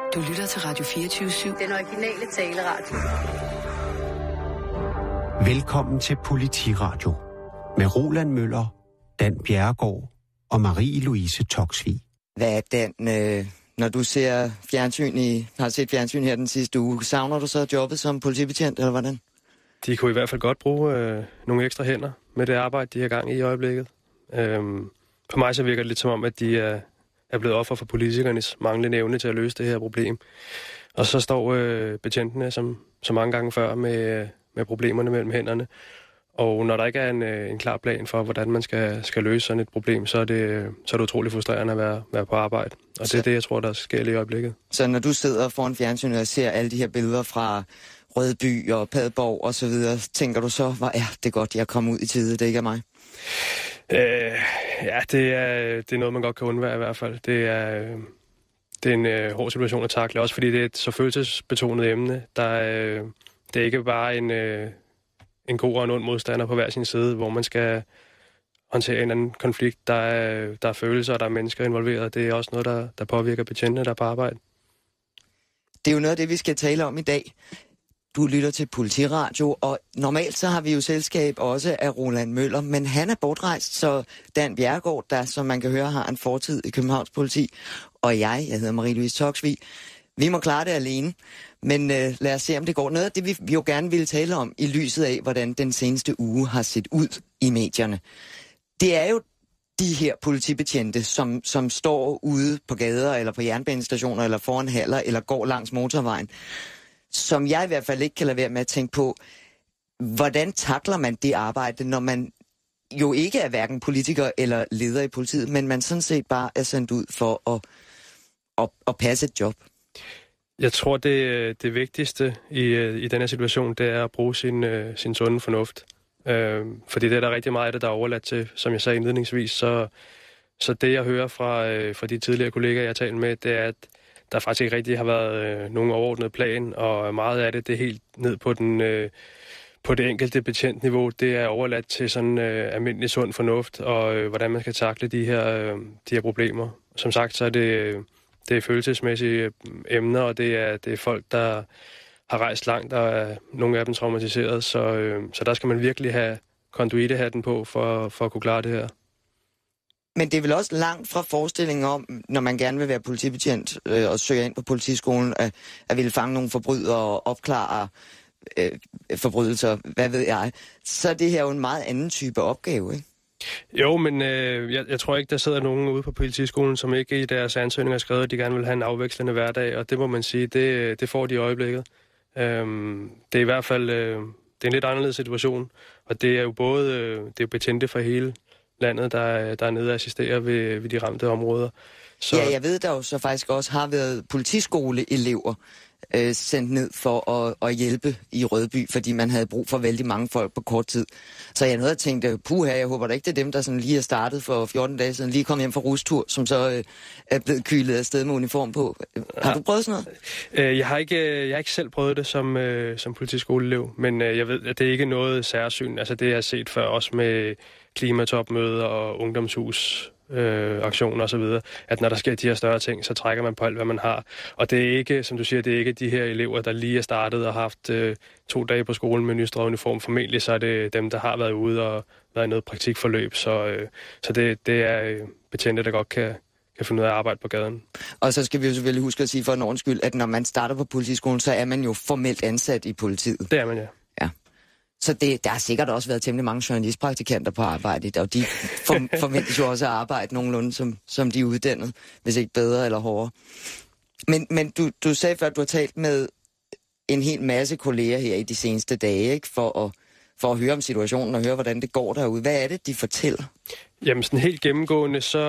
Du lytter til Radio 24/7. Den originale taleradio. Velkommen til Politiradio med Roland Møller, Dan Bjerregaard og Marie-Louise Toksvig. Hvad er den, når du ser har set fjernsyn her den sidste uge, savner du så jobbet som politibetjent, eller hvordan? De kunne i hvert fald godt bruge nogle ekstra hænder med det arbejde, de har gang i øjeblikket. For mig så virker det lidt som om, at de er blevet offer for politikernes manglende evne til at løse det her problem. Og så står betjentene som så mange gange før med problemerne mellem hænderne. Og når der ikke er en klar plan for, hvordan man skal løse sådan et problem, så er det utroligt frustrerende at være på arbejde. Og det er det, jeg tror, der sker lige i øjeblikket. Så når du sidder foran fjernsynet og ser alle de her billeder fra Rødby og Padborg og så videre, tænker du så, hvor er det godt, jeg kommer ud i tide, det ikke er mig? Ja, det er noget, man godt kan undvære i hvert fald. Det er en hård situation at takle, også fordi det er et så følelsesbetonet emne. Det er ikke bare en god og en ond modstander på hver sin side, hvor man skal håndtere en anden konflikt. Der er følelser, og der er mennesker involveret. Det er også noget, der påvirker betjentene, der er på arbejde. Det er jo noget af det, vi skal tale om i dag. Du lytter til Politiradio, og normalt så har vi jo selskab også af Roland Møller, men han er bortrejst, så Dan Bjerregaard, der som man kan høre har en fortid i Københavns Politi, og jeg hedder Marie-Louise Toksvig. Vi må klare det alene, men lad os se, om det går. Noget af det, vi jo gerne ville tale om i lyset af, hvordan den seneste uge har set ud i medierne, det er jo de her politibetjente, som står ude på gader eller på jernbanestationer eller foran haller eller går langs motorvejen, som jeg i hvert fald ikke kan lade være med at tænke på, hvordan takler man det arbejde, når man jo ikke er hverken politiker eller leder i politiet, men man sådan set bare er sendt ud for at passe et job? Jeg tror, det vigtigste i denne situation, det er at bruge sin sunde fornuft. Fordi det er der rigtig meget af det, der er overladt til, som jeg sagde indledningsvis. Så det, jeg hører fra de tidligere kollegaer, jeg har talt med, det er, at der faktisk ikke rigtig har været nogen overordnet plan, og meget af det er helt ned på det enkelte betjentniveau. Det er overladt til sådan almindelig sund fornuft, og hvordan man skal takle de her problemer. Som sagt, så er det er følelsesmæssige emner, og det er folk, der har rejst langt, og nogle af dem traumatiseret. Så der skal man virkelig have konduitehatten på for at kunne klare det her. Men det er vel også langt fra forestillingen om, når man gerne vil være politibetjent og søger ind på politiskolen, at ville fange nogle forbrydere og opklare forbrydelser, hvad ved jeg. Så er det her jo en meget anden type opgave, ikke? Jo, men jeg tror ikke, der sidder nogen ude på politiskolen, som ikke i deres ansøgning har skrevet, at de gerne vil have en afvekslende hverdag, og det må man sige, det får de i øjeblikket. Det er i hvert fald det er en lidt anderledes situation, og det er jo både det er jo betjente fra hele landet, der er nede og assisterer ved de ramte områder. Så... Ja, jeg ved, der jo så faktisk også har været politiskoleelever sendt ned for at hjælpe i Rødby, fordi man havde brug for vældig mange folk på kort tid. Så jeg nåede at tænke, puha, jeg håber da ikke, det er dem, der sådan lige er startet for 14 dage siden, lige kom hjem fra rustur, som så er blevet kylet afsted med uniform på. Har du prøvet sådan noget? Jeg har ikke selv prøvet det som politiskoleelev, men jeg ved, at det ikke er noget særsyn. Altså det, jeg har set før, også med klimatopmøder og ungdomshus, aktioner og så videre, at når der sker de her større ting, så trækker man på alt, hvad man har. Og det er ikke, som du siger, det er ikke de her elever, der lige er startet og har haft 2 dage på skolen med nystrøget uniform. Formentlig så er det dem, der har været ude og været i noget praktikforløb. Så det er betjente, der godt kan finde ud af at arbejde på gaden. Og så skal vi jo selvfølgelig huske at sige for en ordens skyld, at når man starter på politiskolen, så er man jo formelt ansat i politiet. Det er man, ja. Så der har sikkert også været temmelig mange journalistpraktikanter på arbejde, og de forventes jo også at arbejde nogenlunde, som de er uddannet, hvis ikke bedre eller hårdere. Men du sagde før, at du har talt med en hel masse kolleger her i de seneste dage, ikke? For at høre om situationen og høre, hvordan det går derude. Hvad er det, de fortæller? Jamen sådan helt gennemgående, så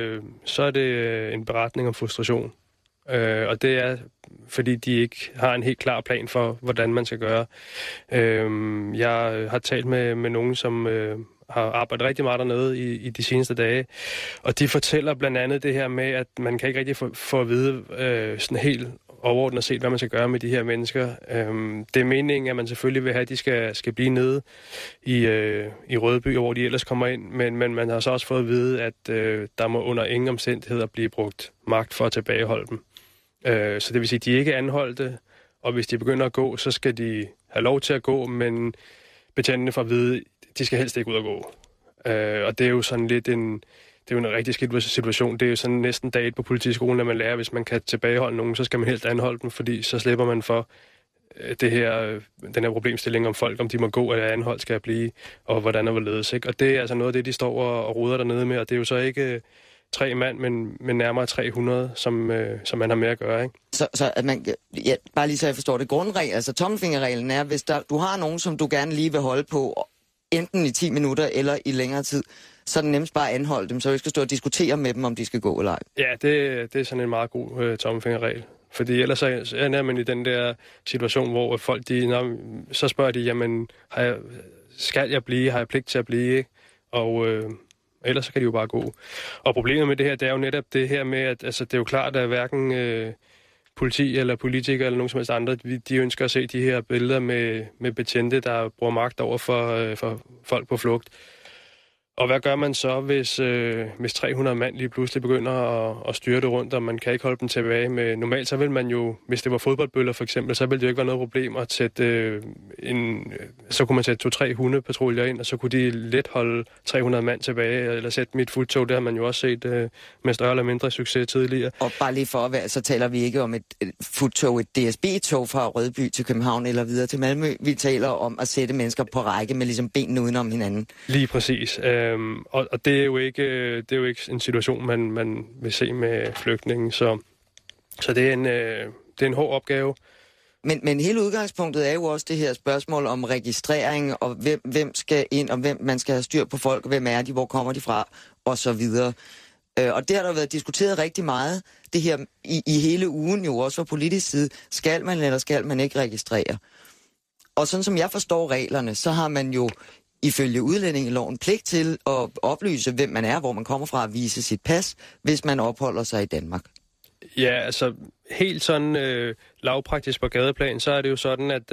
er det en beretning om frustration. Og det er, fordi de ikke har en helt klar plan for, hvordan man skal gøre. Jeg har talt med nogen, som har arbejdet rigtig meget dernede i de seneste dage, og de fortæller blandt andet det her med, at man kan ikke rigtig få at vide sådan helt overordnet set, hvad man skal gøre med de her mennesker. Det er meningen, at man selvfølgelig vil have, at de skal blive nede i Rødby, hvor de ellers kommer ind, men man har så også fået at vide, at der må under ingen omstændigheder blive brugt magt for at tilbageholde dem. Så det vil sige, at de ikke er anholdte, og hvis de begynder at gå, så skal de have lov til at gå, men betjentene får at vide, at de skal helst ikke ud at gå. Og det er jo sådan lidt en rigtig skidt situation. Det er jo sådan næsten dag på politiskolen, at man lærer, hvis man kan tilbageholde nogen, så skal man helst anholde dem, fordi så slipper man for den her problemstilling om folk, om de må gå, eller anholdt skal blive, og hvordan og hvorledes. Ikke? Og det er altså noget af det, de står og roder dernede med, og det er jo så ikke 3 mand, men nærmere 300, som man har med at gøre. Ikke? Så at man, bare lige så jeg forstår det, grundregel, altså tommelfingerreglen er, hvis du har nogen, som du gerne lige vil holde på, enten i 10 minutter eller i længere tid, så er det nemmest bare at anholde dem, så du ikke skal stå og diskutere med dem, om de skal gå eller ej. Ja, det er sådan en meget god tommelfingerregel. Fordi ellers er man i den der situation, hvor folk, så spørger de, jamen, skal jeg blive? Har jeg pligt til at blive? Ikke? Og ellers så kan de jo bare gå. Og problemet med det her, det er jo netop det her med, at altså, det er jo klart, at hverken politi eller politikere eller nogen som helst andre, de ønsker at se de her billeder med betjente, der bruger magt over for folk på flugt. Og hvad gør man så, hvis 300 mand lige pludselig begynder at styre det rundt, og man kan ikke holde dem tilbage med... Normalt så vil man jo, hvis det var fodboldbøller for eksempel, så ville det jo ikke være noget problem at sætte så kunne man sætte 2-3 hundepatruljer ind, og så kunne de let holde 300 mand tilbage, eller sætte mit futtog. Det har man jo også set med større eller mindre succes tidligere. Og bare lige for at være, så taler vi ikke om et futtog, et DSB-tog fra Rødby til København eller videre til Malmø. Vi taler om at sætte mennesker på række med ligesom benene udenom hinanden. Lige præcis. Og det er jo ikke en situation, man vil se med flygtninge, så det er en hård opgave. Men hele udgangspunktet er jo også det her spørgsmål om registrering, og hvem skal ind, og hvem man skal have styr på folk, hvem er de, hvor kommer de fra, og så videre. Og det har der været diskuteret rigtig meget, det her i hele ugen jo også fra politisk side. Skal man eller skal man ikke registrere? Og sådan som jeg forstår reglerne, så har man jo ifølge udlændingeloven pligt til at oplyse, hvem man er, hvor man kommer fra, at vise sit pas, hvis man opholder sig i Danmark. Ja, altså helt sådan lavpraktisk på gadeplan, så er det jo sådan, at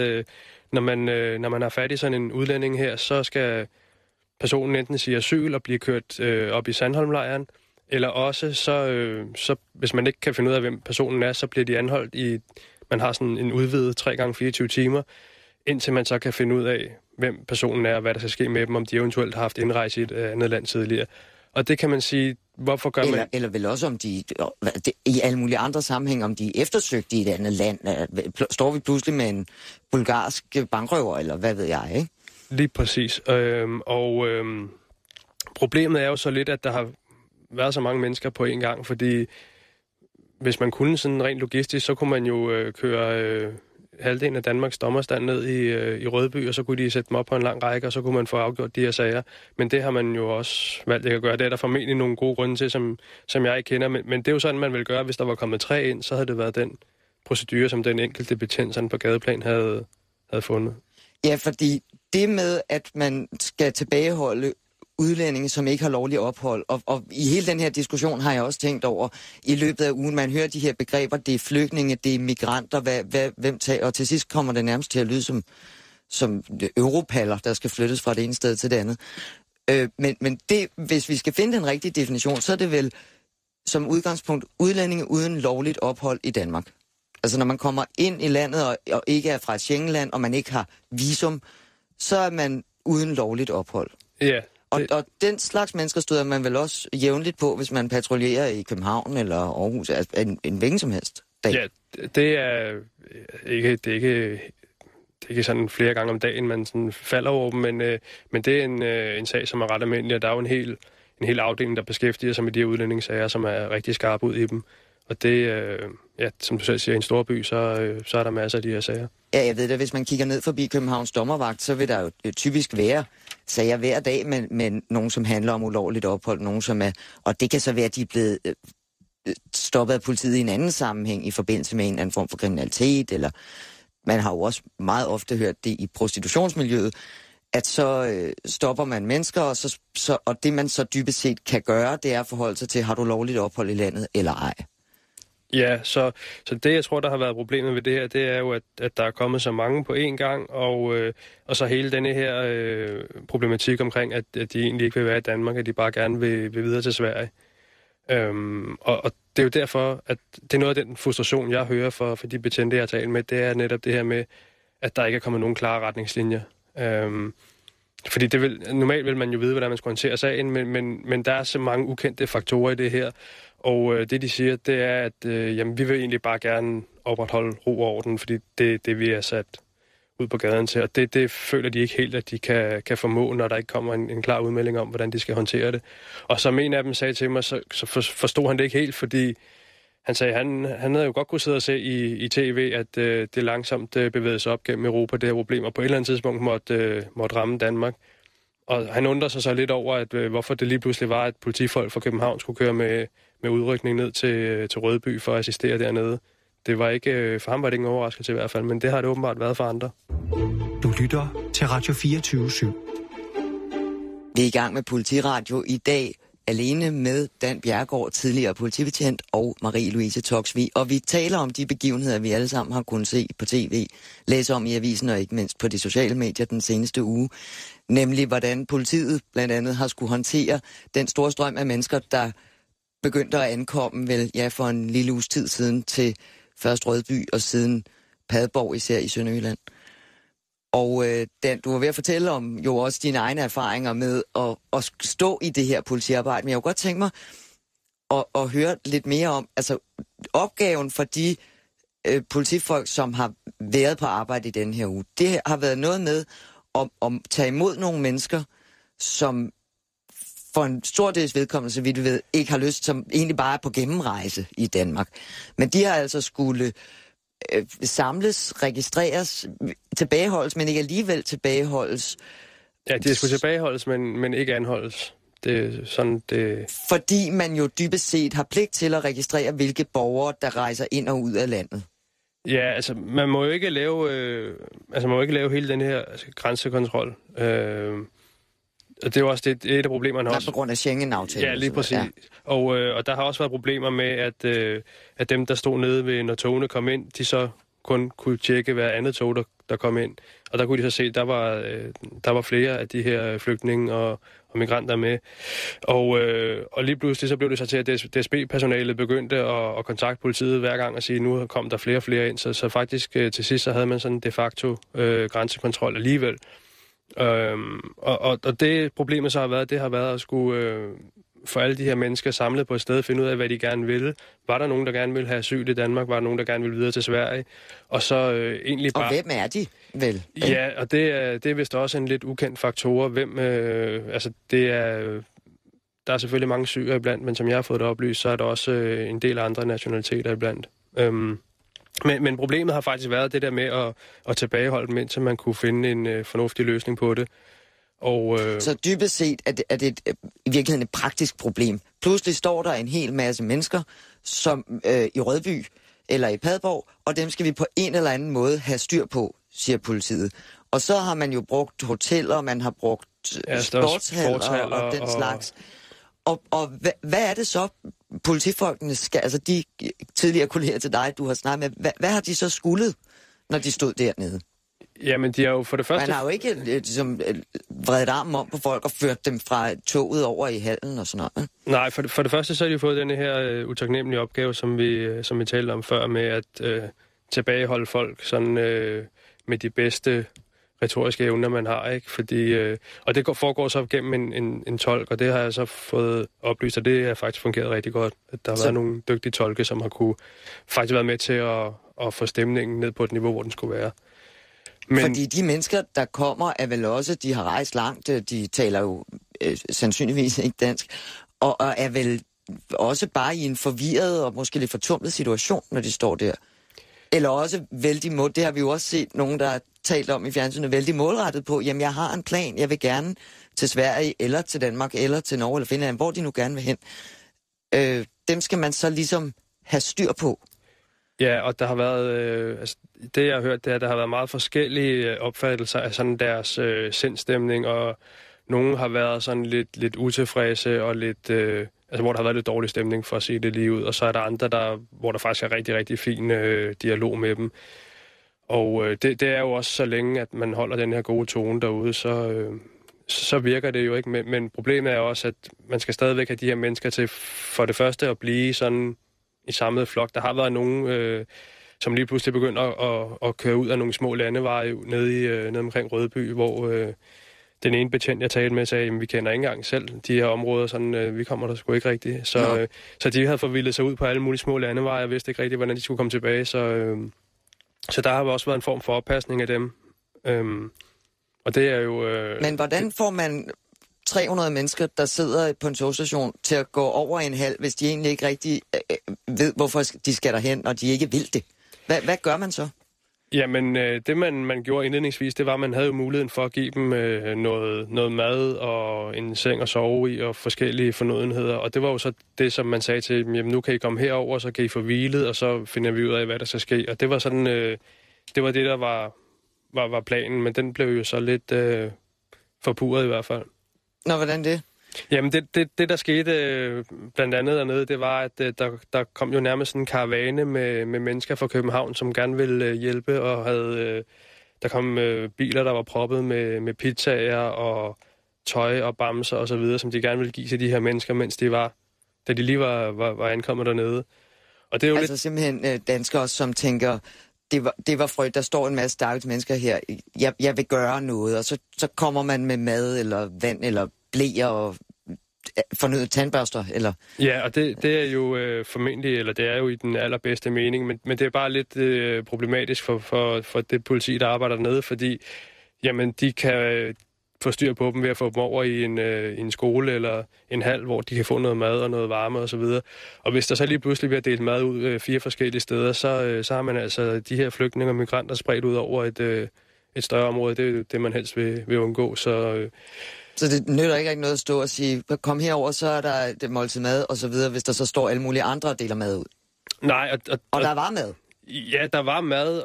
når man har fat i sådan en udlænding her, så skal personen enten sige asyl og blive kørt op i Sandholmlejren, eller også så hvis man ikke kan finde ud af, hvem personen er, så bliver de anholdt man har sådan en udvidet 3x24 timer, indtil man så kan finde ud af, hvem personen er, og hvad der skal ske med dem, om de eventuelt har haft indrejse i et andet land tidligere. Og det kan man sige, hvorfor gør man... Eller vel også, om de i alle mulige andre sammenhæng, om de er eftersøgt i et andet land. Står vi pludselig med en bulgarsk bankrøver, eller hvad ved jeg, ikke? Lige præcis. Problemet er jo så lidt, at der har været så mange mennesker på en gang, fordi hvis man kunne sådan rent logistisk, så kunne man jo køre... halvdelen af Danmarks dommerstand ned i Rødby, og så kunne de sætte dem op på en lang række, og så kunne man få afgjort de her sager. Men det har man jo også valgt ikke at gøre. Det er der formentlig nogle gode grunde til, som jeg ikke kender. Men det er jo sådan, man ville gøre, hvis der var kommet 3 ind, så havde det været den procedure, som den enkelte betjent sådan på gadeplan havde fundet. Ja, fordi det med, at man skal tilbageholde udlændinge, som ikke har lovlig ophold. Og i hele den her diskussion har jeg også tænkt over, i løbet af ugen, man hører de her begreber, det er flygtninge, det er migranter, hvem tager, og til sidst kommer det nærmest til at lyde som europaller, der skal flyttes fra det ene sted til det andet. Men det, hvis vi skal finde den rigtige definition, så er det vel som udgangspunkt udlændinge uden lovligt ophold i Danmark. Altså når man kommer ind i landet og ikke er fra et Schengenland, og man ikke har visum, så er man uden lovligt ophold. Ja. Og den slags mennesker støder man vel også jævnligt på, hvis man patruljerer i København eller Aarhus, altså en hvilken som helst dag. Ja, det er ikke sådan flere gange om dagen, man sådan falder over dem, men det er en sag, som er ret almindelig, og der er jo en hel afdeling, der beskæftiger sig med de her udlændingssager, som er rigtig skarpe ud i dem. Og det, som du selv siger, i en stor by, så er der masser af de her sager. Ja, jeg ved det, hvis man kigger ned forbi Københavns dommervagt, så vil der jo typisk være sager hver dag med nogen, som handler om ulovligt ophold, nogen som er... Og det kan så være, at de er blevet stoppet af politiet i en anden sammenhæng i forbindelse med en eller anden form for kriminalitet, eller man har jo også meget ofte hørt det i prostitutionsmiljøet, at så stopper man mennesker, og det man så dybest set kan gøre, det er at forholde sig til, har du lovligt ophold i landet eller ej? Ja, så det, jeg tror, der har været problemet ved det her, det er jo, at der er kommet så mange på én gang, og så hele denne her problematik omkring, at de egentlig ikke vil være i Danmark, at de bare gerne vil videre til Sverige. Og det er jo derfor, at det er noget af den frustration, jeg hører for de betjente, jeg har talt med, det er netop det her med, at der ikke er kommet nogen klare retningslinjer. Fordi normalt vil man jo vide, hvordan man skal håndtere sagen, men der er så mange ukendte faktorer i det her. Og det, de siger, det er, at jamen, vi vil egentlig bare gerne opretholde ro og orden, fordi det vi er sat ud på gaden til. Og det føler de ikke helt, at de kan formå, når der ikke kommer en klar udmelding om, hvordan de skal håndtere det. Og som en af dem sagde til mig, så forstod han det ikke helt, fordi han sagde, han havde jo godt kunne sidde og se i tv, at det langsomt bevægede sig op gennem Europa, det her problem, og på et eller andet tidspunkt måtte ramme Danmark. Og han undrer sig så lidt over, at hvorfor det lige pludselig var, at politifolk fra København skulle køre med udrykning ned til Rødby for at assistere dernede. Det var ikke, for ham var det ikke en overraskelse i hvert fald, men det har det åbenbart været for andre. Du lytter til Radio 24/7. Vi er i gang med Politiradio i dag, alene med Dan Bjerregaard, tidligere politibetjent, og Marie-Louise Toksvig. Og vi taler om de begivenheder, vi alle sammen har kunnet se på tv, læse om i avisen og ikke mindst på de sociale medier den seneste uge. Nemlig, hvordan politiet blandt andet har skulle håndtere den store strøm af mennesker, der begyndte at ankomme for en lille uges tid siden til først Rødby og siden Padborg, især i Sønderjylland. Og Dan, du var ved at fortælle om jo også dine egne erfaringer med at stå i det her politiarbejde, men jeg kunne godt tænke mig at høre lidt mere om, altså opgaven for de politifolk, som har været på arbejde i den her uge. Det har været noget med at tage imod nogle mennesker, som for en stor dels vedkommende, så vidt vi ved, ikke har lyst, som egentlig bare er på gennemrejse i Danmark. Men de har altså skulle samles, registreres, tilbageholdes, men ikke alligevel tilbageholdes. Ja, de skulle tilbageholdes, men ikke anholdes. Det er sådan, det... Fordi man jo dybest set har pligt til at registrere, hvilke borgere, der rejser ind og ud af landet. Ja, altså, man må jo ikke lave hele den her grænsekontrol. Og det er jo også et af problemerne også. På grund af Schengen-aftalen. Ja, lige præcis. Ja. Og der har også været problemer med, at dem, der stod nede ved, når togene kom ind, de så kun kunne tjekke hver andet tog, der kom ind. Og der kunne de så se, at der var flere af de her flygtninge og migranter med. Og lige pludselig så blev det så til, at DSB-personalet begyndte at kontakte politiet hver gang og sige, at nu kom der flere og flere ind. Så faktisk til sidst så havde man sådan de facto grænsekontrol alligevel. Og det problemet så har været at skulle få alle de her mennesker samlet på et sted, finde ud af, hvad de gerne ville. Var der nogen, der gerne ville have asyl i Danmark? Var der nogen, der gerne ville videre til Sverige? Og så egentlig bare... Og hvem er de, vel? Ja, og det er vist også en lidt ukendt faktor. Der er selvfølgelig mange syrer iblandt, men som jeg har fået det oplyst, så er der også en del andre nationaliteter iblandt. Men problemet har faktisk været det der med at tilbageholde dem, indtil man kunne finde en fornuftig løsning på det. Så dybest set er det i virkeligheden et praktisk problem. Pludselig står der en hel masse mennesker som i Rødby eller i Padborg, og dem skal vi på en eller anden måde have styr på, siger politiet. Og så har man jo brugt hoteller, man har brugt sportshaller og den slags. Og hvad er det så, politifolkene skal, altså de tidligere kolleger til dig, du har snakket med, hvad har de så skuldet, når de stod dernede? Jamen, de har jo for det første... Man har jo ikke vredet armen om på folk og ført dem fra toget over i hallen og sådan noget. Nej, for det første så har de fået denne her utaknemmelige opgave, som vi talte om før, med at tilbageholde folk sådan med de bedste retoriske evner, man har, ikke? Fordi, og det foregår så gennem en tolk, og det har jeg så fået oplyst, og det har faktisk fungeret rigtig godt. At der har været nogle dygtige tolke, som har kunne faktisk være med til at få stemningen ned på et niveau, hvor den skulle være. Men... Fordi de mennesker, der kommer, er vel også, de har rejst langt, de taler jo sandsynligvis ikke dansk, og er vel også bare i en forvirret og måske lidt fortumlet situation, når de står der. Eller også vældig det har vi jo også set nogen, der har talt om i fjernsynet, vældig målrettet på, jamen jeg har en plan, jeg vil gerne til Sverige, eller til Danmark, eller til Norge, eller Finland, hvor de nu gerne vil hen. Dem skal man så ligesom have styr på. Ja, og der har været, det jeg har hørt, det er, at der har været meget forskellige opfattelser af sådan deres sindstemning, og nogen har været sådan lidt utilfredse, og lidt, hvor der har været lidt dårlig stemning, for at sige det lige ud, og så er der andre, hvor der faktisk er rigtig, rigtig fin dialog med dem. Og det er jo også så længe, at man holder den her gode tone derude, så virker det jo ikke. Men problemet er også, at man skal stadigvæk have de her mennesker til for det første at blive sådan i samlet flok. Der har været nogen, som lige pludselig begynder at køre ud af nogle små landeveje nede omkring Rødby, hvor den ene betjent, jeg talte med, sagde, at vi kender ikke engang selv de her områder, sådan, vi kommer der sgu ikke rigtigt. Så de havde forvildet sig ud på alle mulige små landeveje, og vidste ikke rigtigt, hvordan de skulle komme tilbage. Så der har også været en form for oppasning af dem. Og det er jo... Men hvordan får man 300 mennesker, der sidder på en togstation, til at gå over en halv, hvis de egentlig ikke rigtig ved, hvorfor de skal derhen, og de ikke vil det? Hvad gør man så? Jamen, det man gjorde indledningsvis, det var, at man havde jo muligheden for at give dem noget mad og en seng at sove i og forskellige fornødenheder. Og det var jo så det, som man sagde til dem, jamen nu kan I komme herover, så kan I få hvilet, og så finder vi ud af, hvad der skal ske. Og det var sådan, det var det, der var planen, men den blev jo så lidt forpurret i hvert fald. Nå, hvordan det? Jamen, det der skete blandt andet dernede, det var, at der kom jo nærmest en karavane med mennesker fra København, som gerne ville hjælpe, og der kom biler, der var proppet med pizzaer og tøj og bamser og så videre, som de gerne ville give til de her mennesker, mens da de lige var ankommet dernede. Og det er jo altså simpelthen danskere, som tænker, det var frødt, der står en masse stakkels mennesker her, jeg vil gøre noget, og så kommer man med mad eller vand eller bleer og fornødet tandbørster, eller? Ja, og det er jo formentlig, eller det er jo i den allerbedste mening, men det er bare lidt problematisk for det politi, der arbejder dernede, fordi jamen, de kan få styr på dem ved at få dem over i en skole eller en hal, hvor de kan få noget mad og noget varme og så videre. Og hvis der så lige pludselig bliver delt mad ud 4 forskellige steder, så har man altså de her flygtninge og migranter spredt ud over et større område. Det er det, man helst vil undgå, Så det nytter ikke noget at stå og sige, kom herover, så er der et måltid mad, og så videre, hvis der så står alle mulige andre deler mad ud. Nej, og der var mad? Ja, der var mad,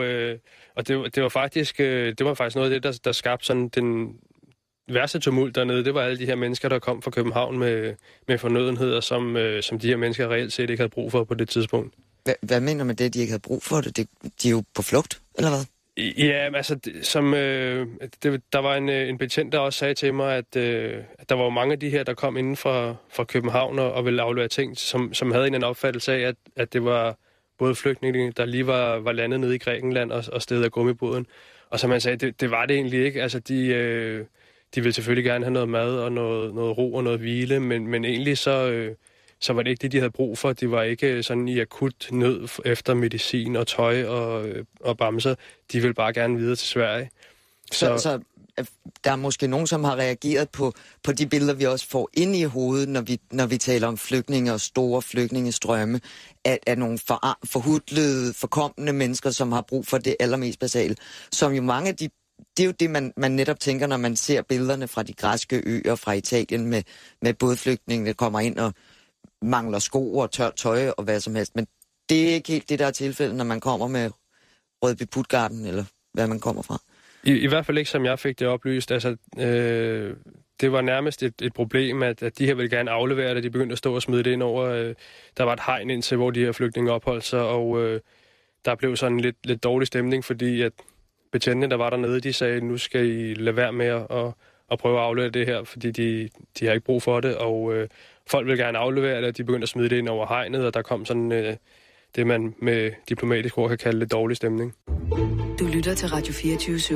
og det var faktisk noget af det, der skabte sådan den værste tumult dernede. Det var alle de her mennesker, der kom fra København med fornødenheder, som de her mennesker reelt set ikke havde brug for på det tidspunkt. Hvad mener man det, de ikke havde brug for det? De er jo på flugt, eller hvad? Ja, altså, der var en betjent, der også sagde til mig, at der var mange af de her, der kom inden fra København og ville aflevere ting, som havde en opfattelse af, at det var både flygtninge, der lige var landet nede i Grækenland og stedet af gummibåden. Og som man sagde, det var det egentlig ikke. Altså, de ville selvfølgelig gerne have noget mad og noget ro og noget hvile, men egentlig så var det ikke det, de havde brug for. De var ikke sådan i akut nød efter medicin og tøj og bamser. De ville bare gerne videre til Sverige. Så der er måske nogen, som har reageret på de billeder, vi også får ind i hovedet, når vi taler om flygtninge og store flygtningestrømme, af nogle forhudlede, forkommende mennesker, som har brug for det allermest basale. Som jo mange af det er jo det, man netop tænker, når man ser billederne fra de græske øer, fra Italien, med bådflygtninge, der kommer ind og mangler sko og tørt tøj og hvad som helst. Men det er ikke helt det, der er tilfældet, når man kommer med Rødby Puttgarden, eller hvad man kommer fra. I hvert fald ikke, som jeg fik det oplyst. Altså, det var nærmest et problem, at de her ville gerne aflevere det. De begyndte at stå og smide det ind over. Der var et hegn indtil, hvor de her flygtninge opholdt sig, og der blev sådan lidt dårlig stemning, fordi at betjentene, der var dernede, de sagde, nu skal I lade være med at prøve at aflevere det her, fordi de har ikke brug for det, og folk vil gerne aflevere det, og de begyndte at smide det ind over hegnet, og der kom sådan det, man med diplomatisk ord kan kalde lidt dårlig stemning. Du lytter til Radio 24/7.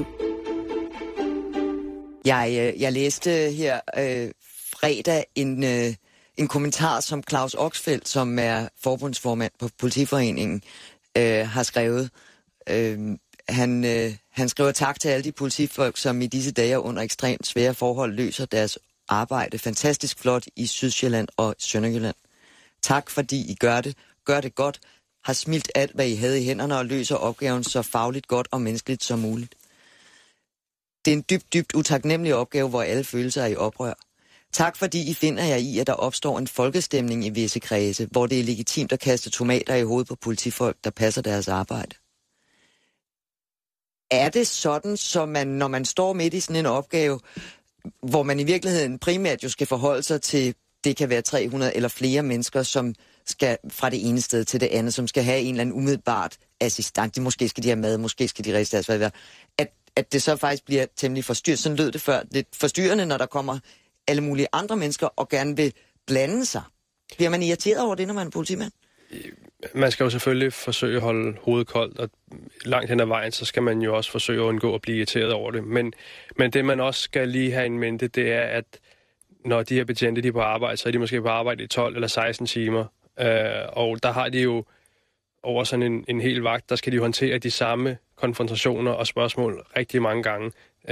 Jeg læste her fredag en kommentar, som Claus Oxfeldt, som er forbundsformand på Politiforeningen, har skrevet. Han skriver tak til alle de politifolk, som i disse dage under ekstremt svære forhold løser deres arbejde fantastisk flot i Sydsjælland og Sønderjylland. Tak fordi I gør det godt, har smilt alt, hvad I havde i hænderne og løser opgaven så fagligt godt og menneskeligt som muligt. Det er en dybt utaknemmelig opgave, hvor alle følelser er i oprør. Tak fordi I finder jer i, at der opstår en folkestemning i visse kredse, hvor det er legitimt at kaste tomater i hovedet på politifolk, der passer deres arbejde. Er det sådan, så man, når man står midt i sådan en opgave, hvor man i virkeligheden primært jo skal forholde sig til, det kan være 300 eller flere mennesker, som skal fra det ene sted til det andet, som skal have en eller anden umiddelbart assistent. Måske skal de have mad, måske skal de registrere, at det så faktisk bliver temmelig forstyrret. Sådan lød det før. Det er forstyrrende, når der kommer alle mulige andre mennesker og gerne vil blande sig. Bliver man irriteret over det, når man er politimand? Man skal jo selvfølgelig forsøge at holde hovedet koldt, og langt hen ad vejen, så skal man jo også forsøge at undgå at blive irriteret over det. Men det, man også skal lige have en mente, det er, at når de her betjente, de er på arbejde, så er de måske på arbejde i 12 eller 16 timer. Og der har de jo over sådan en hel vagt, der skal de håndtere de samme konfrontationer og spørgsmål rigtig mange gange.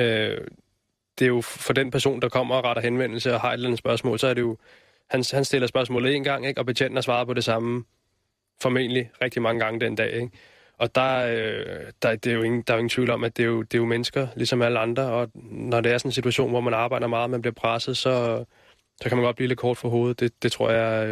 Det er jo for den person, der kommer og retter henvendelse og har et eller andet spørgsmål, så er det jo, han stiller spørgsmålet en gang, ikke? Og betjenten har svaret på det samme formentlig rigtig mange gange den dag, ikke? Og der er jo ingen tvivl om, at det er jo mennesker, ligesom alle andre, og når det er sådan en situation, hvor man arbejder meget, man bliver presset, så kan man godt blive lidt kort for hovedet. Det tror jeg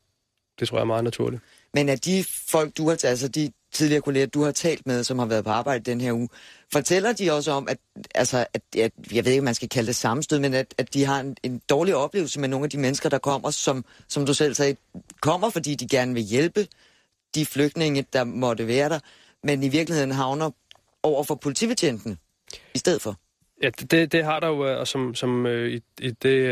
er meget naturligt. Men er de folk, du har talt, altså de tidligere kolleger, du har talt med, som har været på arbejde den her uge, fortæller de også om, at jeg ved ikke, om man skal kalde det sammenstød, men at de har en dårlig oplevelse med nogle af de mennesker, der kommer, som du selv sagde, kommer, fordi de gerne vil hjælpe de flygtninge, der måtte være der, men i virkeligheden havner over for politibetjentene i stedet for? Ja, det har der jo, og som i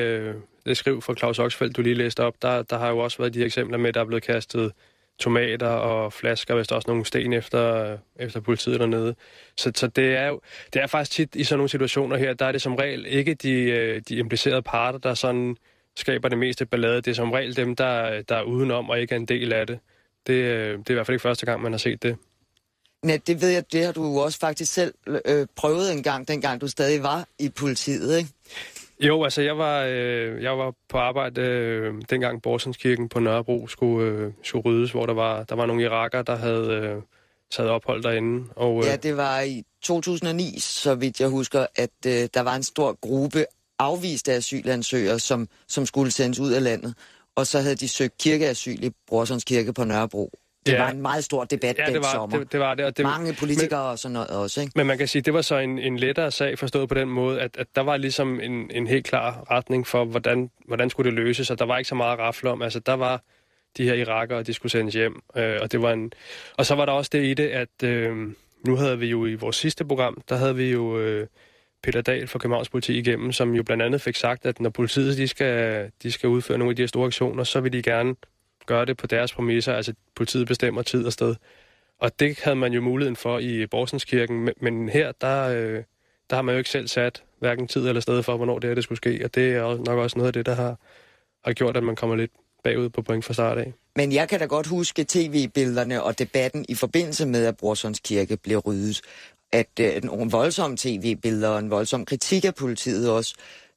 det skriv fra Claus Oxfeldt, du lige læste op, der har jo også været de eksempler med, der er blevet kastet tomater og flasker, hvis der også nogle sten efter politiet dernede. Så det er faktisk tit i sådan nogle situationer her, der er det som regel ikke de implicerede parter, der sådan skaber det meste ballade. Det er som regel dem, der er udenom og ikke er en del af det. Det er i hvert fald ikke første gang, man har set det. Nej, det ved jeg, det har du jo også faktisk selv prøvet en gang, dengang du stadig var i politiet, ikke? Jo, altså jeg var på arbejde dengang Borsenskirken på Nørrebro skulle ryddes, hvor der var nogle irakere, der havde taget ophold derinde. Og, ja, det var i 2009, så vidt jeg husker, at der var en stor gruppe afviste asylansøgere, som skulle sendes ud af landet, og så havde de søgt kirkeasyl i Brorsons Kirke på Nørrebro. Det var en meget stor debat den sommer. Det var det. Og mange politikere og sådan noget også, ikke? Men man kan sige, det var så en lettere sag forstået på den måde, at der var ligesom en helt klar retning for, hvordan skulle det løses, og der var ikke så meget at rafle om. Altså, der var de her irakere, de skulle sendes hjem, og det var og så var der også det i det, at nu havde vi jo i vores sidste program, der havde vi jo Peter Dahl fra Københavns Politi igennem, som jo blandt andet fik sagt, at når politiet de skal udføre nogle af de her store aktioner, så vil de gerne gøre det på deres præmisser, altså politiet bestemmer tid og sted. Og det havde man jo muligheden for i Borsenskirken, men her, der har man jo ikke selv sat hverken tid eller sted for, hvornår det skulle ske, og det er nok også noget af det, der har gjort, at man kommer lidt bagud på point fra start af. Men jeg kan da godt huske tv-billederne og debatten i forbindelse med, at Brorsons Kirke blev ryddet, at nogle voldsomme tv-billeder og en voldsom kritik af politiet også,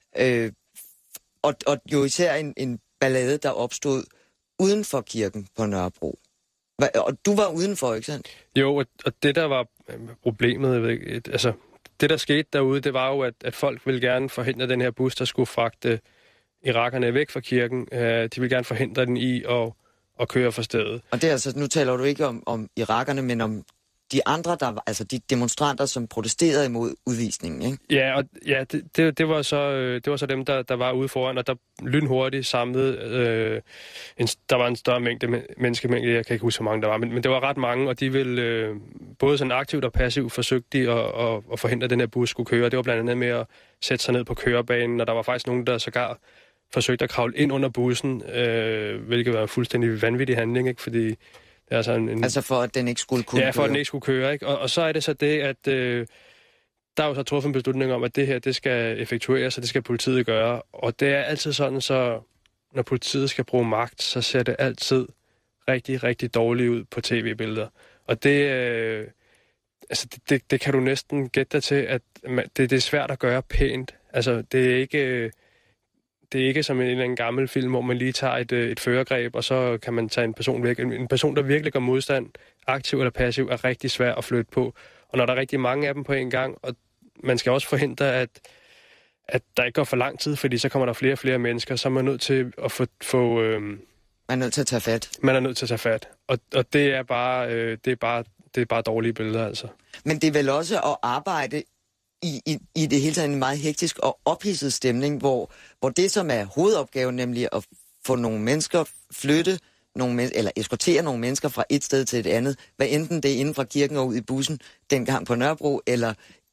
og jo især en ballade, der opstod uden for kirken på Nørrebro. Og du var udenfor, ikke sandt? Jo, og det der var problemet, jeg ved ikke, altså det der skete derude, det var jo, at folk ville gerne forhindre den her bus, der skulle fragte irakerne væk fra kirken. De ville gerne forhindre den i at køre fra stedet. Og det er altså, nu taler du ikke om irakerne, men om de andre, altså de demonstranter, som protesterede imod udvisningen, ikke? Ja, og det var så dem, der var ude foran, og der lynhurtigt samlede, der var en større menneskemængde, jeg kan ikke huske, hvor mange der var, men det var ret mange, og de ville både sådan aktivt og passivt forsøgte at forhindre, at den her bus skulle køre. Det var blandt andet med at sætte sig ned på kørebanen, og der var faktisk nogen, der sågar forsøgte at kravle ind under bussen, hvilket var en fuldstændig vanvittig handling, ikke? Fordi altså for at den ikke skulle kunne køre? Ja, for at den ikke skulle køre, ikke? Og så er det så det, at der er jo så truffet en beslutning om, at det her, det skal effektueres, og det skal politiet gøre. Og det er altid sådan, så når politiet skal bruge magt, så ser det altid rigtig, rigtig dårligt ud på tv-billeder. Og det kan du næsten gætte dig til, at det er svært at gøre pænt. Altså, det er ikke som en eller anden gammel film, hvor man lige tager et førergreb, og så kan man tage en person væk. En person, der virkelig gør modstand, aktiv eller passiv, er rigtig svær at flytte på. Og når der er rigtig mange af dem på en gang, og man skal også forhindre, at der ikke går for lang tid, fordi så kommer der flere og flere mennesker, så er man nødt til at få man er nødt til at tage fat. Man er nødt til at tage fat. Og det er bare dårlige billeder, altså. Men det er vel også at arbejde i det hele taget en meget hektisk og ophidset stemning, hvor det, som er hovedopgaven, nemlig at få nogle mennesker flytte, eller eskortere nogle mennesker fra et sted til et andet, hvad enten det er inden fra kirken og ud i bussen, dengang på Nørrebro, eller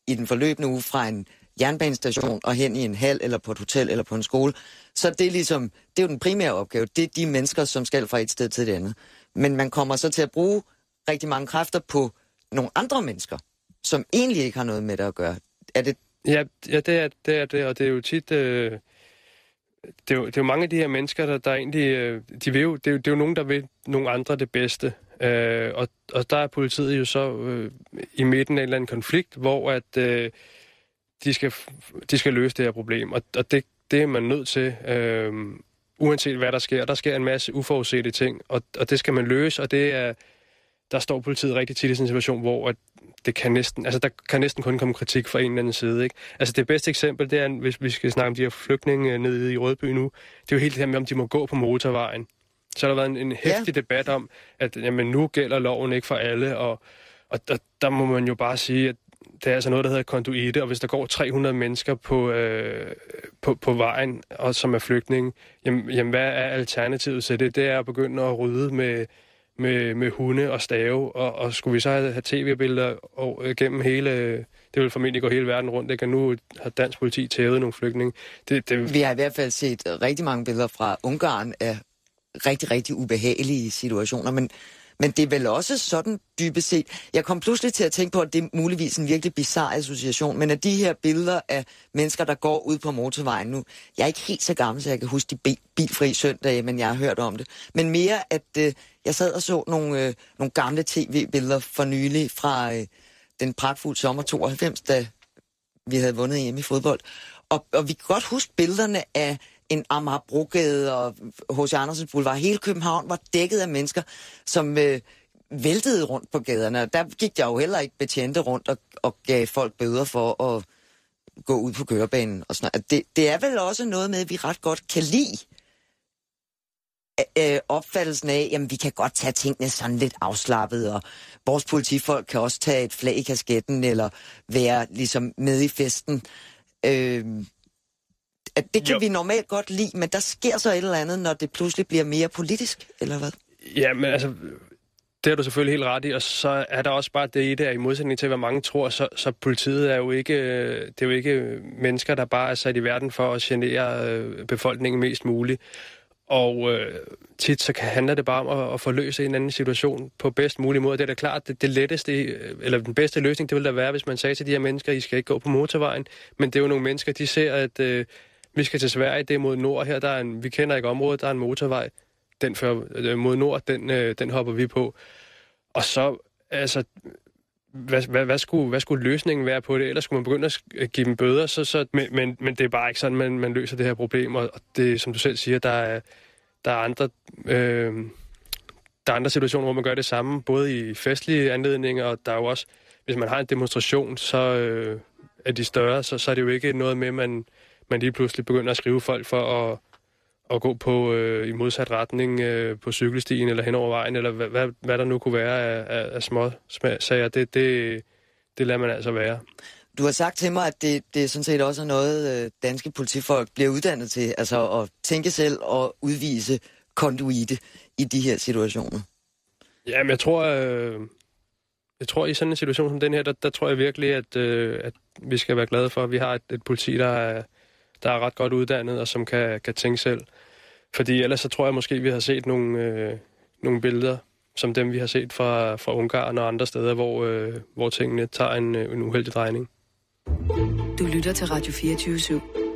i den forløbende uge fra en jernbanestation og hen i en hal eller på et hotel eller på en skole. Så det er ligesom, det er jo den primære opgave. Det er de mennesker, som skal fra et sted til det andet. Men man kommer så til at bruge rigtig mange kræfter på nogle andre mennesker, som egentlig ikke har noget med det at gøre. Er det? Ja, det er det, og det er jo tit... Det er jo mange af de her mennesker, der egentlig... Det er jo nogen, der vil nogle andre det bedste. Og der er politiet jo så i midten af en eller anden konflikt, hvor at de skal løse det her problem. Og det er man nødt til, uanset hvad der sker. Der sker en masse uforudsete ting, og det skal man løse, og der står politiet rigtig tit i sådan en situation, hvor at der kan næsten kun komme kritik fra en eller anden side, ikke? Altså det bedste eksempel, det er, hvis vi skal snakke om de her flygtninge nede i Rødby nu, det er jo helt det her med, om de må gå på motorvejen. Så har der været en heftig debat om, at jamen, nu gælder loven ikke for alle, og der må man jo bare sige, at det er altså noget, der hedder konduite, og hvis der går 300 mennesker på vejen, og som er flygtninge, jamen hvad er alternativet til det? Det er at begynde at rydde med hunde og stave, og skulle vi så have tv-billeder gennem hele... Det vil formentlig gå hele verden rundt, ikke? Og nu har dansk politi tævet nogle flygtninge. Vi har i hvert fald set rigtig mange billeder fra Ungarn af rigtig, rigtig ubehagelige situationer, men det er vel også sådan dybest set. Jeg kom pludselig til at tænke på, at det er muligvis en virkelig bizarre association, men at de her billeder af mennesker, der går ud på motorvejen nu, jeg er ikke helt så gammel, så jeg kan huske de bilfri søndage, men jeg har hørt om det. Men mere, at jeg sad og så nogle gamle tv-billeder for nylig fra den pragtfulde sommer 92, da vi havde vundet hjemme i fodbold. Og vi kan godt huske billederne af en Amagerbrogade og H.C. Andersens Boulevard. Hele København var dækket af mennesker, som væltede rundt på gaderne. Og der gik jeg jo heller ikke betjente rundt og gav folk bøder for at gå ud på kørebanen. Og sådan. Det er vel også noget med, at vi ret godt kan lide opfattelsen af, jamen vi kan godt tage tingene sådan lidt afslappet, og vores politifolk kan også tage et flag i kasketten, eller være ligesom med i festen. At det kan vi normalt godt lide, men der sker så et eller andet, når det pludselig bliver mere politisk, eller hvad? Ja, men altså, det har du selvfølgelig helt ret i, og så er der også bare det i det, at i modsætning til, hvad mange tror, så politiet er jo ikke mennesker, der bare er sat i verden for at genere befolkningen mest muligt. Og tit så handler det bare om at forløse en anden situation på bedst mulig måde. Det er da klart, det letteste, eller den bedste løsning, det ville da være, hvis man sagde til de her mennesker, I skal ikke gå på motorvejen. Men det er jo nogle mennesker, de ser, at vi skal til Sverige, det er mod nord her, vi kender ikke området, der er en motorvej. Den fører mod nord, den hopper vi på. Og så, altså, hvad skulle løsningen være på det? Ellers skulle man begynde at give dem bøder, men det er bare ikke sådan, man løser det her problem. Og det, som du selv siger, der er andre situationer, hvor man gør det samme, både i festlige anledninger, og der er jo også, hvis man har en demonstration, så er de større, så er det jo ikke noget med, man lige pludselig begynder at skrive folk for at gå på i modsat retning på cykelstien eller hen over vejen, eller hvad der nu kunne være af små sager. Det lader man altså være. Du har sagt til mig, at det sådan set også er noget, danske politifolk bliver uddannet til, altså at tænke selv og udvise konduite i de her situationer. Ja, men jeg tror i sådan en situation som den her, der tror jeg virkelig, at vi skal være glade for, at vi har et politi, der er ret godt uddannet, og som kan tænke selv. Fordi ellers så tror jeg måske, vi har set nogle billeder, som dem vi har set fra Ungarn og andre steder, hvor tingene tager en uheldig drejning. Du lytter til Radio 24/7.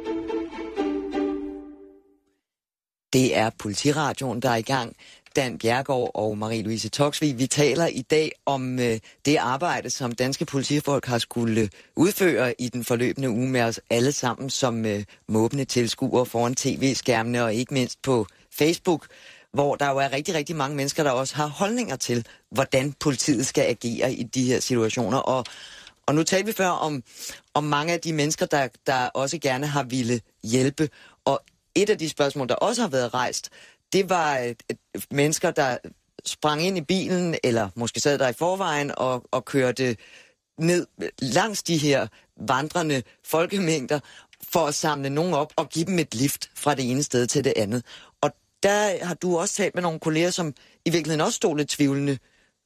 Det er Politiradioen, der er i gang. Dan Bjerregaard og Marie-Louise Toksvig. Vi taler i dag om det arbejde, som danske politifolk har skulle udføre i den forløbende uge med os alle sammen som måbende tilskuere foran tv-skærmene og ikke mindst på Facebook, hvor der jo er rigtig, rigtig mange mennesker, der også har holdninger til, hvordan politiet skal agere i de her situationer. Og nu talte vi før om mange af de mennesker, der også gerne har ville hjælpe. Og et af de spørgsmål, der også har været rejst, det var mennesker, der sprang ind i bilen, eller måske sad der i forvejen, og kørte ned langs de her vandrende folkemængder, for at samle nogen op og give dem et lift fra det ene sted til det andet. Og der har du også talt med nogle kolleger, som i virkeligheden også stod lidt tvivlende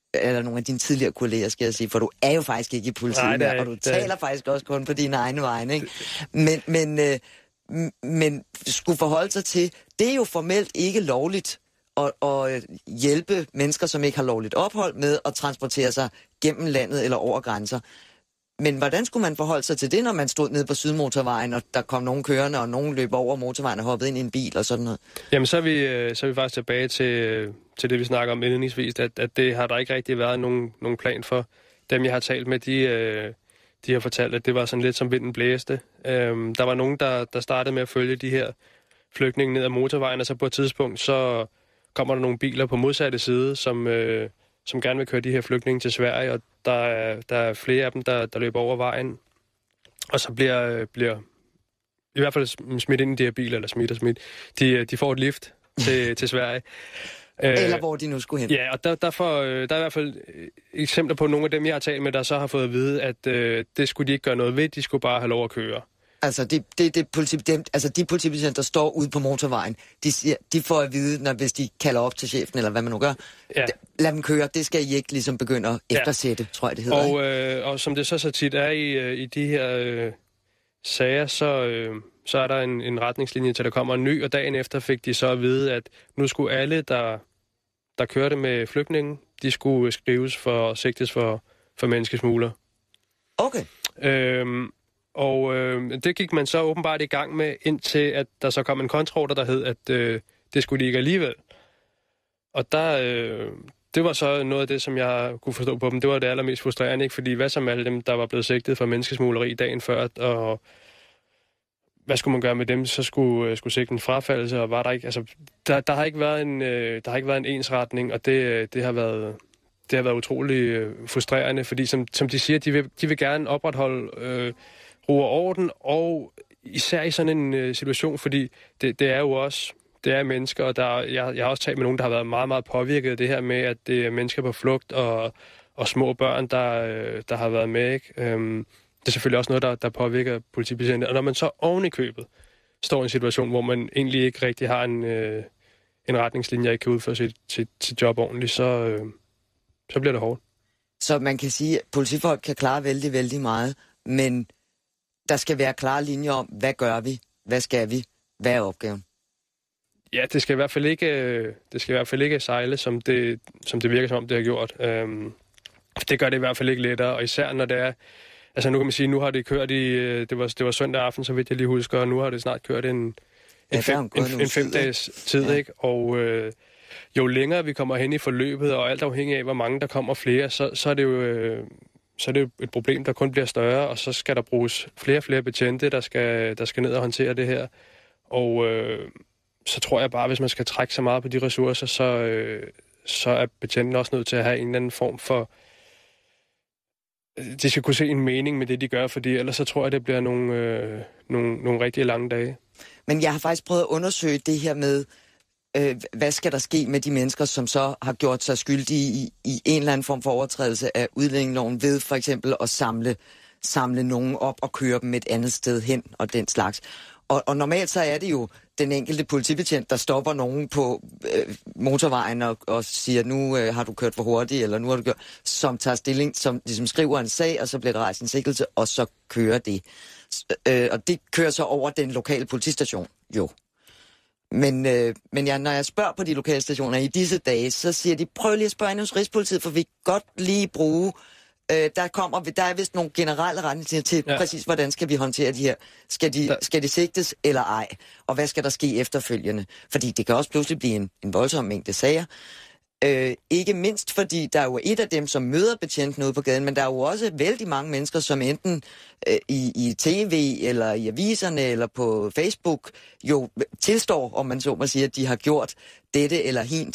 eller nogle af dine tidligere kolleger, skal jeg sige, for du er jo faktisk ikke i politiet mere, og du taler faktisk også kun på dine egne vegne, ikke? Men skulle forholde sig til, det er jo formelt ikke lovligt at hjælpe mennesker, som ikke har lovligt ophold, med at transportere sig gennem landet eller over grænser. Men hvordan skulle man forholde sig til det, når man stod nede på Sydmotorvejen, og der kom nogen kørende, og nogen løb over motorvejen og hoppede ind i en bil og sådan noget? Jamen, så er vi faktisk tilbage til det, vi snakker om indledningsvis, at det har der ikke rigtig været nogen plan for. Dem, jeg har talt med, de har fortalt, at det var sådan lidt som vinden blæste. Der var nogen, der startede med at følge de her flygtninge ned ad motorvejen, og så på et tidspunkt, så kommer der nogle biler på modsatte side, som gerne vil køre de her flygtninge til Sverige, og der er flere af dem, der løber over vejen, og så bliver i hvert fald smidt ind i de her biler, eller smidt. De får et lift til Sverige. Eller hvor de nu skulle hen. Ja, og der er i hvert fald eksempler på nogle af dem, jeg har talt med, der så har fået at vide, at det skulle de ikke gøre noget ved, de skulle bare have lov at køre. Altså, de politibetjente, der står ude på motorvejen, de får at vide, hvis de kalder op til chefen, eller hvad man nu gør, lad dem køre, det skal I ikke ligesom begynde at eftersætte, tror jeg, det hedder. Og som det så tit er i de her sager, så er der en retningslinje til, der kommer en ny, og dagen efter fik de så at vide, at nu skulle alle, der kørte med flygtninge, de skulle skrives for sigtes for menneskesmugler. Okay. Det gik man så åbenbart i gang med, indtil at der så kom en kontraorder, der hed, at det skulle de ikke alligevel. Og det var så noget af det, som jeg kunne forstå på dem. Det var det allermest frustrerende, ikke? Fordi hvad som alle dem, der var blevet sigtet for menneskesmugleri dagen før, og hvad skulle man gøre med dem? Så skulle sigten frafaldelse, og var der ikke... Altså, der har ikke været en ensretning, og det har været utrolig frustrerende, fordi som de siger, de vil gerne opretholde ro og orden, og især i sådan en situation, fordi det er jo også, det er mennesker, og jeg har også talt med nogen, der har været meget, meget påvirket af det her med, at det er mennesker på flugt og små børn, der har været med, ikke? Det er selvfølgelig også noget, der påvirker politibetjente. Og når man så oven i købet står i en situation, hvor man egentlig ikke rigtig har en retningslinje, og ikke kan udføre sit job ordentligt, så bliver det hårdt. Så man kan sige, at politifolk kan klare vældig, vældig meget, men der skal være klare linjer om, hvad gør vi, hvad skal vi, hvad er opgaven? Ja, det skal i hvert fald ikke sejle, som det virker som om det har gjort. Det gør det i hvert fald ikke lettere, og især når det er... Altså nu kan man sige, nu har det kørt det var søndag aften, så vidt jeg lige husker, og nu har det snart kørt en 5 dages tid, ikke? Og jo længere vi kommer hen i forløbet, og alt afhængig af, hvor mange der kommer flere, så er det jo et problem, der kun bliver større, og så skal der bruges flere og flere betjente, der skal ned og håndtere det her. Og så tror jeg bare, hvis man skal trække så meget på de ressourcer, så er betjenten også nødt til at have en eller anden form for... De skal kunne se en mening med det, de gør, fordi ellers så tror jeg, det bliver nogle rigtig lange dage. Men jeg har faktisk prøvet at undersøge det her med, hvad skal der ske med de mennesker, som så har gjort sig skyldige i en eller anden form for overtrædelse af udlændingeloven ved for eksempel at samle nogen op og køre dem et andet sted hen og den slags. Og normalt så er det jo den enkelte politibetjent, der stopper nogen på motorvejen og siger, nu har du kørt for hurtigt, eller nu har du gjort, som tager stilling, som ligesom skriver en sag, og så bliver der rejst en sigtelse, og så kører det. Og det kører så over den lokale politistation, jo. Men når jeg spørger på de lokale stationer i disse dage, så siger de, prøv lige at spørge hos Rigspolitiet, for vi kan godt lige bruge... Der er vist nogle generelle retningslinjer til præcis, hvordan skal vi håndtere de her. Skal de sigtes eller ej? Og hvad skal der ske efterfølgende? Fordi det kan også pludselig blive en voldsom mængde sager. Ikke mindst fordi der er jo et af dem, som møder betjenten ude på gaden, men der er jo også vældig mange mennesker, som enten i tv eller i aviserne eller på Facebook jo tilstår, om man så må sige, at de har gjort dette eller hint.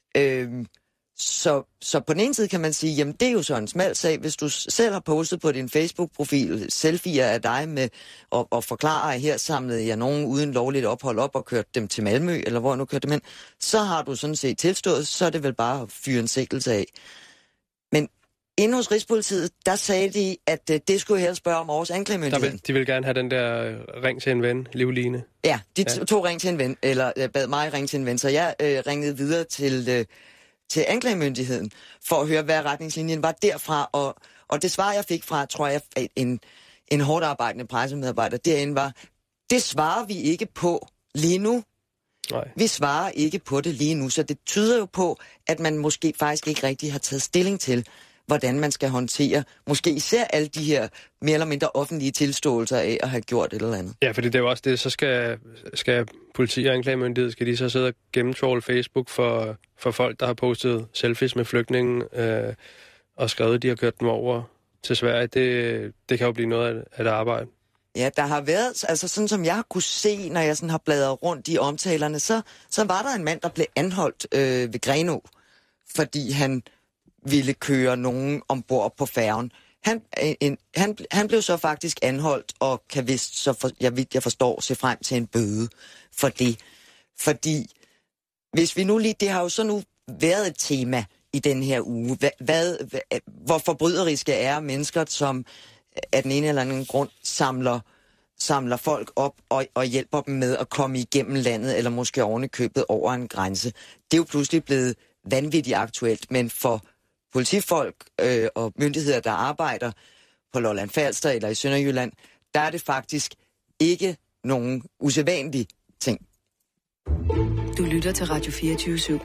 Så på den ene side kan man sige, jamen det er jo så en smal sag, hvis du selv har postet på din Facebook-profil selfies af dig med og forklarer, at her samlede jeg nogen uden lovligt ophold op og kørte dem til Malmø, eller hvor nu kørte dem hen, så har du sådan set tilstået, så er det vel bare at fyre en sigtelse af. Men inde hos Rigspolitiet, der sagde de, at det skulle jeg helst spørge om vores anklagemyndighed. De vil gerne have den der ring til en ven, livline. Ja, de tog ring til en ven, eller bad mig ringe til en ven, så jeg ringede videre til anklagemyndigheden, for at høre, hvad retningslinjen var derfra, og det svar, jeg fik fra, tror jeg, en hårdt arbejdende pressemedarbejder derinde var, det svarer vi ikke på lige nu. Nej. Vi svarer ikke på det lige nu, så det tyder jo på, at man måske faktisk ikke rigtig har taget stilling til, hvordan man skal håndtere, måske især alle de her mere eller mindre offentlige tilståelser af at have gjort et eller andet. Ja, fordi det er jo også det, så skal politi og anklagemyndighed, skal de så sidde og gennemtråle Facebook for folk, der har postet selfies med flygtningen og skrevet, at de har kørt dem over til Sverige. Det kan jo blive noget af det arbejde. Ja, der har været, altså sådan som jeg har kunne se, når jeg sådan har bladret rundt i omtalerne, så var der en mand, der blev anholdt ved Grenå, fordi han ville køre nogen ombord på færgen. Han blev så faktisk anholdt, og kan vist, så jeg forstår, se frem til en bøde for det. Fordi, hvis vi nu lige, det har jo så nu været et tema i den her uge, hvor forbryderiske er mennesker, som af den ene eller anden grund samler folk op og hjælper dem med at komme igennem landet, eller måske oven i købet over en grænse. Det er jo pludselig blevet vanvittigt aktuelt, men for politifolk og myndigheder, der arbejder på Lolland Falster eller i Sønderjylland, der er det faktisk ikke nogen usædvanlig ting. Du lytter til Radio 24/7.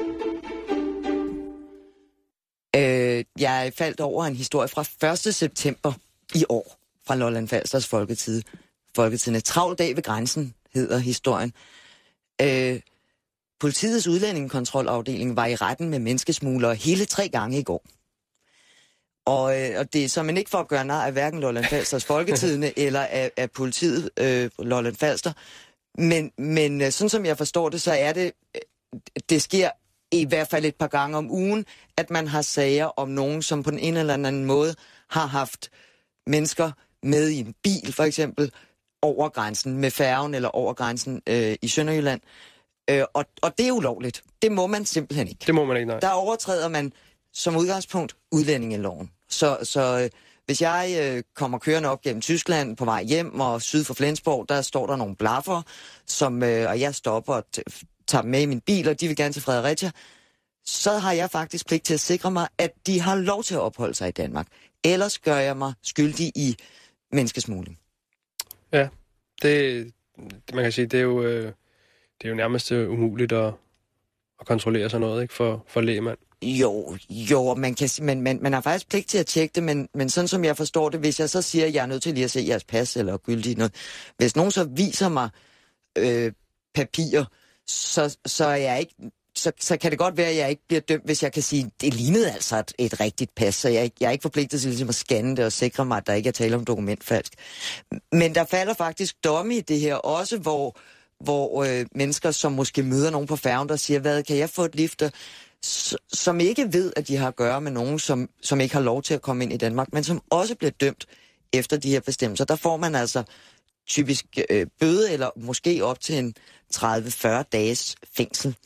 Jeg faldt over en historie fra 1. september i år fra Lolland Falsters Folketidende. Travl dag ved grænsen hedder historien. Politiets udlændingekontrolafdeling var i retten med menneskesmuglere hele 3 gange i går. Og det er som ikke for at gøre nar af hverken Lolland Falsters Folketidende eller af politiet Lolland Falster. Men sådan som jeg forstår det, så er det sker i hvert fald et par gange om ugen, at man har sager om nogen, som på den ene eller anden måde har haft mennesker med i en bil, for eksempel, over grænsen med færgen eller over grænsen i Sønderjylland. Og det er ulovligt. Det må man simpelthen ikke. Det må man ikke, nej. Der overtræder man som udgangspunkt udlændingeloven. Så hvis jeg kommer kørende op gennem Tyskland på vej hjem og syd for Flensborg, der står der nogle blaffer, og jeg stopper og tager dem med i min bil, og de vil gerne til Fredericia, så har jeg faktisk pligt til at sikre mig, at de har lov til at opholde sig i Danmark. Ellers gør jeg mig skyldig i menneskesmugling. Ja, man kan sige, det er jo nærmest umuligt at kontrollere sådan noget, ikke, for lægmand. Jo, man har faktisk pligt til at tjekke det, men sådan som jeg forstår det, hvis jeg så siger, at jeg er nødt til lige at se jeres pas eller gyldigt noget, hvis nogen så viser mig papirer, så er jeg ikke, så kan det godt være, at jeg ikke bliver dømt, hvis jeg kan sige, det lignede altså et rigtigt pas, så jeg er ikke forpligtet til ligesom at scanne det og sikre mig, at der ikke er tale om dokumentfalsk. Men der falder faktisk domme i det her også, hvor mennesker, som måske møder nogen på færgen, der siger, hvad, kan jeg få et lift, som ikke ved, at de har at gøre med nogen, som ikke har lov til at komme ind i Danmark, men som også bliver dømt efter de her bestemmelser. Der får man altså typisk bøde, eller måske op til en 30-40 dages fængsel.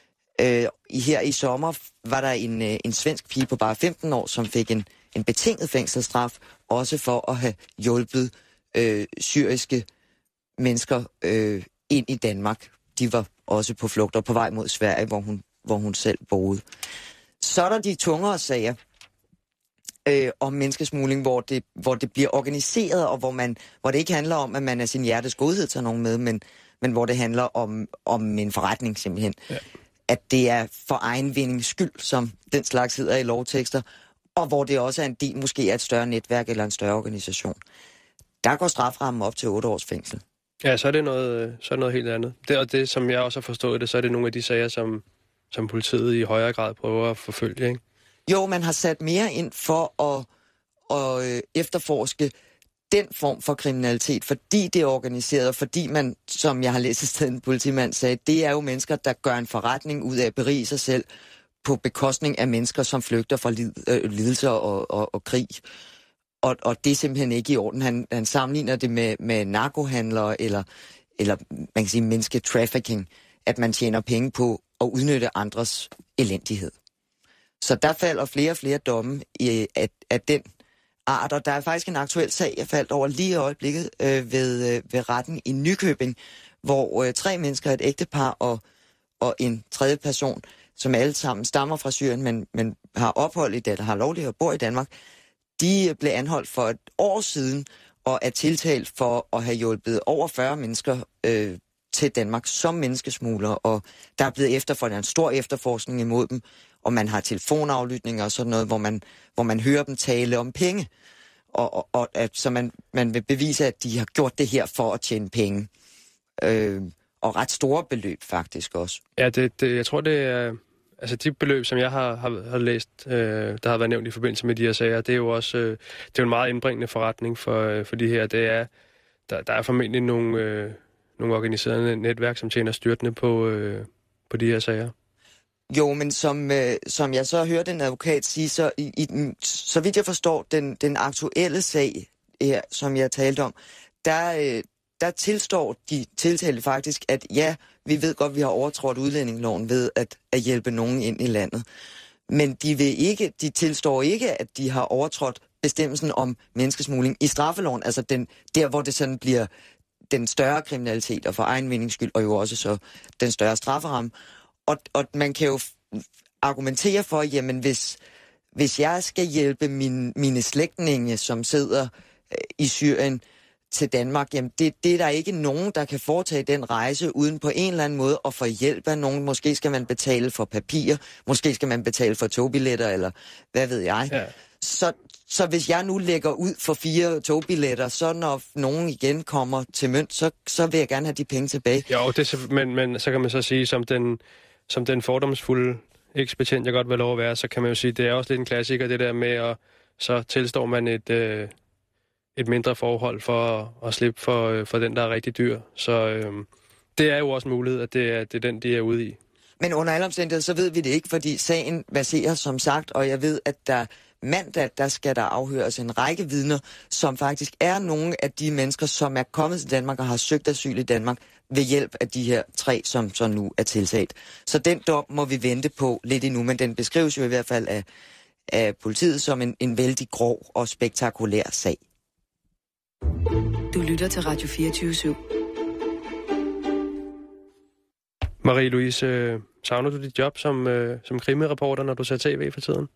Her i sommer var der en svensk pige på bare 15 år, som fik en betinget fængselsstraf, også for at have hjulpet syriske mennesker ind i Danmark. De var også på flugt og på vej mod Sverige, hvor hun selv boede. Så er der de tungere sager om menneskesmugling, hvor det bliver organiseret, og hvor det ikke handler om, at man af sin hjertes godhed tager nogen med, men hvor det handler om en forretning simpelthen. Ja. At det er for egen vindings skyld, som den slags hedder i lovtekster, og hvor det også er en del måske af et større netværk eller en større organisation. Der går straframmen op til 8 års fængsel. Ja, så er det noget helt andet. Det, som jeg også har forstået det, så er det nogle af de sager, som politiet i højere grad prøver at forfølge, ikke? Jo, man har sat mere ind for at efterforske den form for kriminalitet, fordi det er organiseret, og fordi man, som jeg har læst et sted, en politimand sagde, det er jo mennesker, der gør en forretning ud af at berige sig selv på bekostning af mennesker, som flygter fra lidelser og krig. Og det er simpelthen ikke i orden. Han sammenligner det med narkohandlere eller man kan sige mennesketrafficking, at man tjener penge på at udnytte andres elendighed. Så der falder flere og flere domme af den art, og der er faktisk en aktuel sag, jeg faldt over lige i øjeblikket ved retten i Nykøbing, hvor 3 mennesker, et ægtepar og en tredje person, som alle sammen stammer fra Syrien, men har ophold i det, har lovligt og bor i Danmark, de blev anholdt for et år siden og er tiltalt for at have hjulpet over 40 mennesker til Danmark som menneskesmuglere, og der er blevet efterforskning, en stor efterforskning imod dem, og man har telefonaflytninger og sådan noget, hvor man hører dem tale om penge, og så man vil bevise, at de har gjort det her for at tjene penge. Og ret store beløb faktisk også. Ja, jeg tror, det er... Altså de beløb, som jeg har læst, der har været nævnt i forbindelse med de her sager, det er jo også det er jo en meget indbringende forretning for de her. Det er, der er formentlig nogle organiserede netværk, som tjener styrtende på de her sager. Jo, men som jeg så hørte en advokat sige, så vidt jeg forstår, den aktuelle sag her, som jeg talte om, der tilstår de tiltalte faktisk, at ja, vi ved godt, vi har overtrådt udlændingeloven ved at hjælpe nogen ind i landet. Men de tilstår ikke, at de har overtrådt bestemmelsen om menneskesmugling i straffeloven, altså der, hvor det sådan bliver den større kriminalitet, og for egen vindings skyld, og jo også så den større strafferamme. Og man kan jo argumentere for, jamen hvis jeg skal hjælpe mine slægtninge, som sidder i Syrien, til Danmark, jamen det er der ikke nogen, der kan foretage den rejse uden på en eller anden måde at få hjælp af nogen. Måske skal man betale for papir, måske skal man betale for togbilletter, eller hvad ved jeg. Ja. Så hvis jeg nu lægger ud for 4 togbilletter, så når nogen igen kommer til mønt, så vil jeg gerne have de penge tilbage. Jo, men så kan man så sige, som den fordomsfulde ekspedient, jeg godt vil lov at være, så kan man jo sige, det er også lidt en klassiker, det der med, at så tilstår man et mindre forhold for at slippe for den, der er rigtig dyr. Så det er jo også en mulighed, at det er den, de er ude i. Men under alle omstændigheder, så ved vi det ikke, fordi sagen verserer som sagt, og jeg ved, at mandag, der skal der afhøres en række vidner, som faktisk er nogle af de mennesker, som er kommet til Danmark og har søgt asyl i Danmark ved hjælp af de her 3, som så nu er tiltalt. Så den dom må vi vente på lidt endnu, men den beskrives jo i hvert fald af politiet som en vældig grov og spektakulær sag. Du lytter til Radio 24/7. Marie-Louise, savner du dit job som krimireporter, når du ser tv for tiden?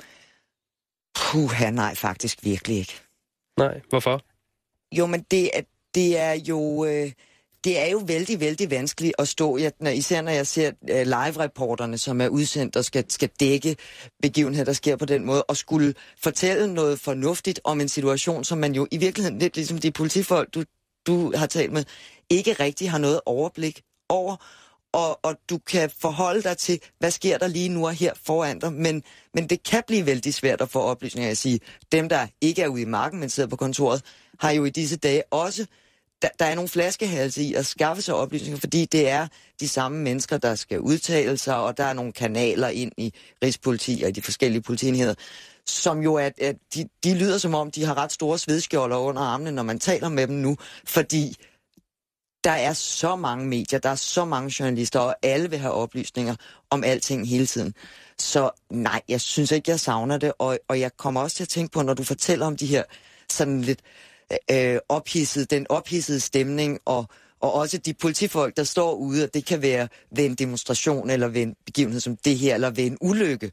Nej, faktisk virkelig ikke. Nej, hvorfor? Jo, men det er jo vældig, vældig vanskeligt at stå, især når jeg ser live-reporterne, som er udsendt og skal dække begivenheder, der sker på den måde, og skulle fortælle noget fornuftigt om en situation, som man jo i virkeligheden, lidt ligesom de politifolk, du har talt med, ikke rigtig har noget overblik over, og du kan forholde dig til, hvad sker der lige nu og her foran dig, men det kan blive vældig svært at få oplysninger. Jeg siger, dem, der ikke er ude i marken, men sidder på kontoret, har jo i disse dage også, der er nogle flaskehalse i at skaffe sig oplysninger, fordi det er de samme mennesker, der skal udtale sig, og der er nogle kanaler ind i Rigspoliti og i de forskellige politienheder, som jo de lyder som om, de har ret store svedskjolder under armene, når man taler med dem nu, fordi der er så mange medier, der er så mange journalister, og alle vil have oplysninger om alting hele tiden. Så nej, jeg synes ikke, jeg savner det, og jeg kommer også til at tænke på, når du fortæller om de her sådan lidt den ophidsede stemning, og også de politifolk, der står ude, og det kan være ved en demonstration, eller ved en begivenhed som det her, eller ved en ulykke,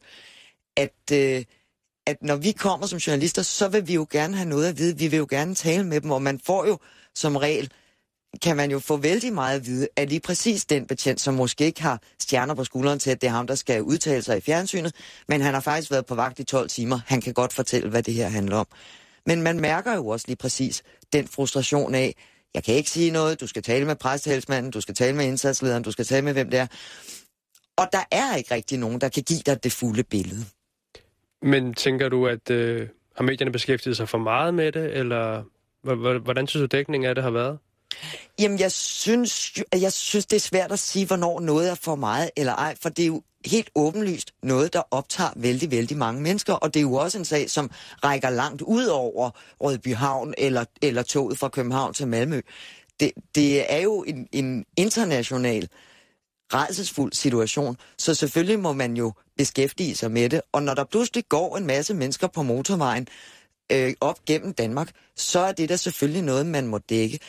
at når vi kommer som journalister, så vil vi jo gerne have noget at vide, vi vil jo gerne tale med dem, og man får jo som regel, kan man jo få vældig meget at vide, at lige præcis den betjent, som måske ikke har stjerner på skulderen til, at det er ham, der skal udtale sig i fjernsynet, men han har faktisk været på vagt i 12 timer, han kan godt fortælle, hvad det her handler om. Men man mærker jo også lige præcis den frustration af, jeg kan ikke sige noget, du skal tale med præsteheldsmanden, du skal tale med indsatslederen, du skal tale med hvem det er. Og der er ikke rigtig nogen, der kan give dig det fulde billede. Men tænker du, at har medierne beskæftiget sig for meget med det, eller hvordan synes du dækningen af det har været? Jamen, jeg synes, det er svært at sige, hvornår noget er for meget eller ej, for det er jo helt åbenlyst noget, der optager vældig, vældig mange mennesker, og det er jo også en sag, som rækker langt ud over Rødbyhavn eller toget fra København til Malmø. Det er jo en international rædselsfuld situation, så selvfølgelig må man jo beskæftige sig med det, og når der pludselig går en masse mennesker på motorvejen op gennem Danmark, så er det da selvfølgelig noget, man må dække.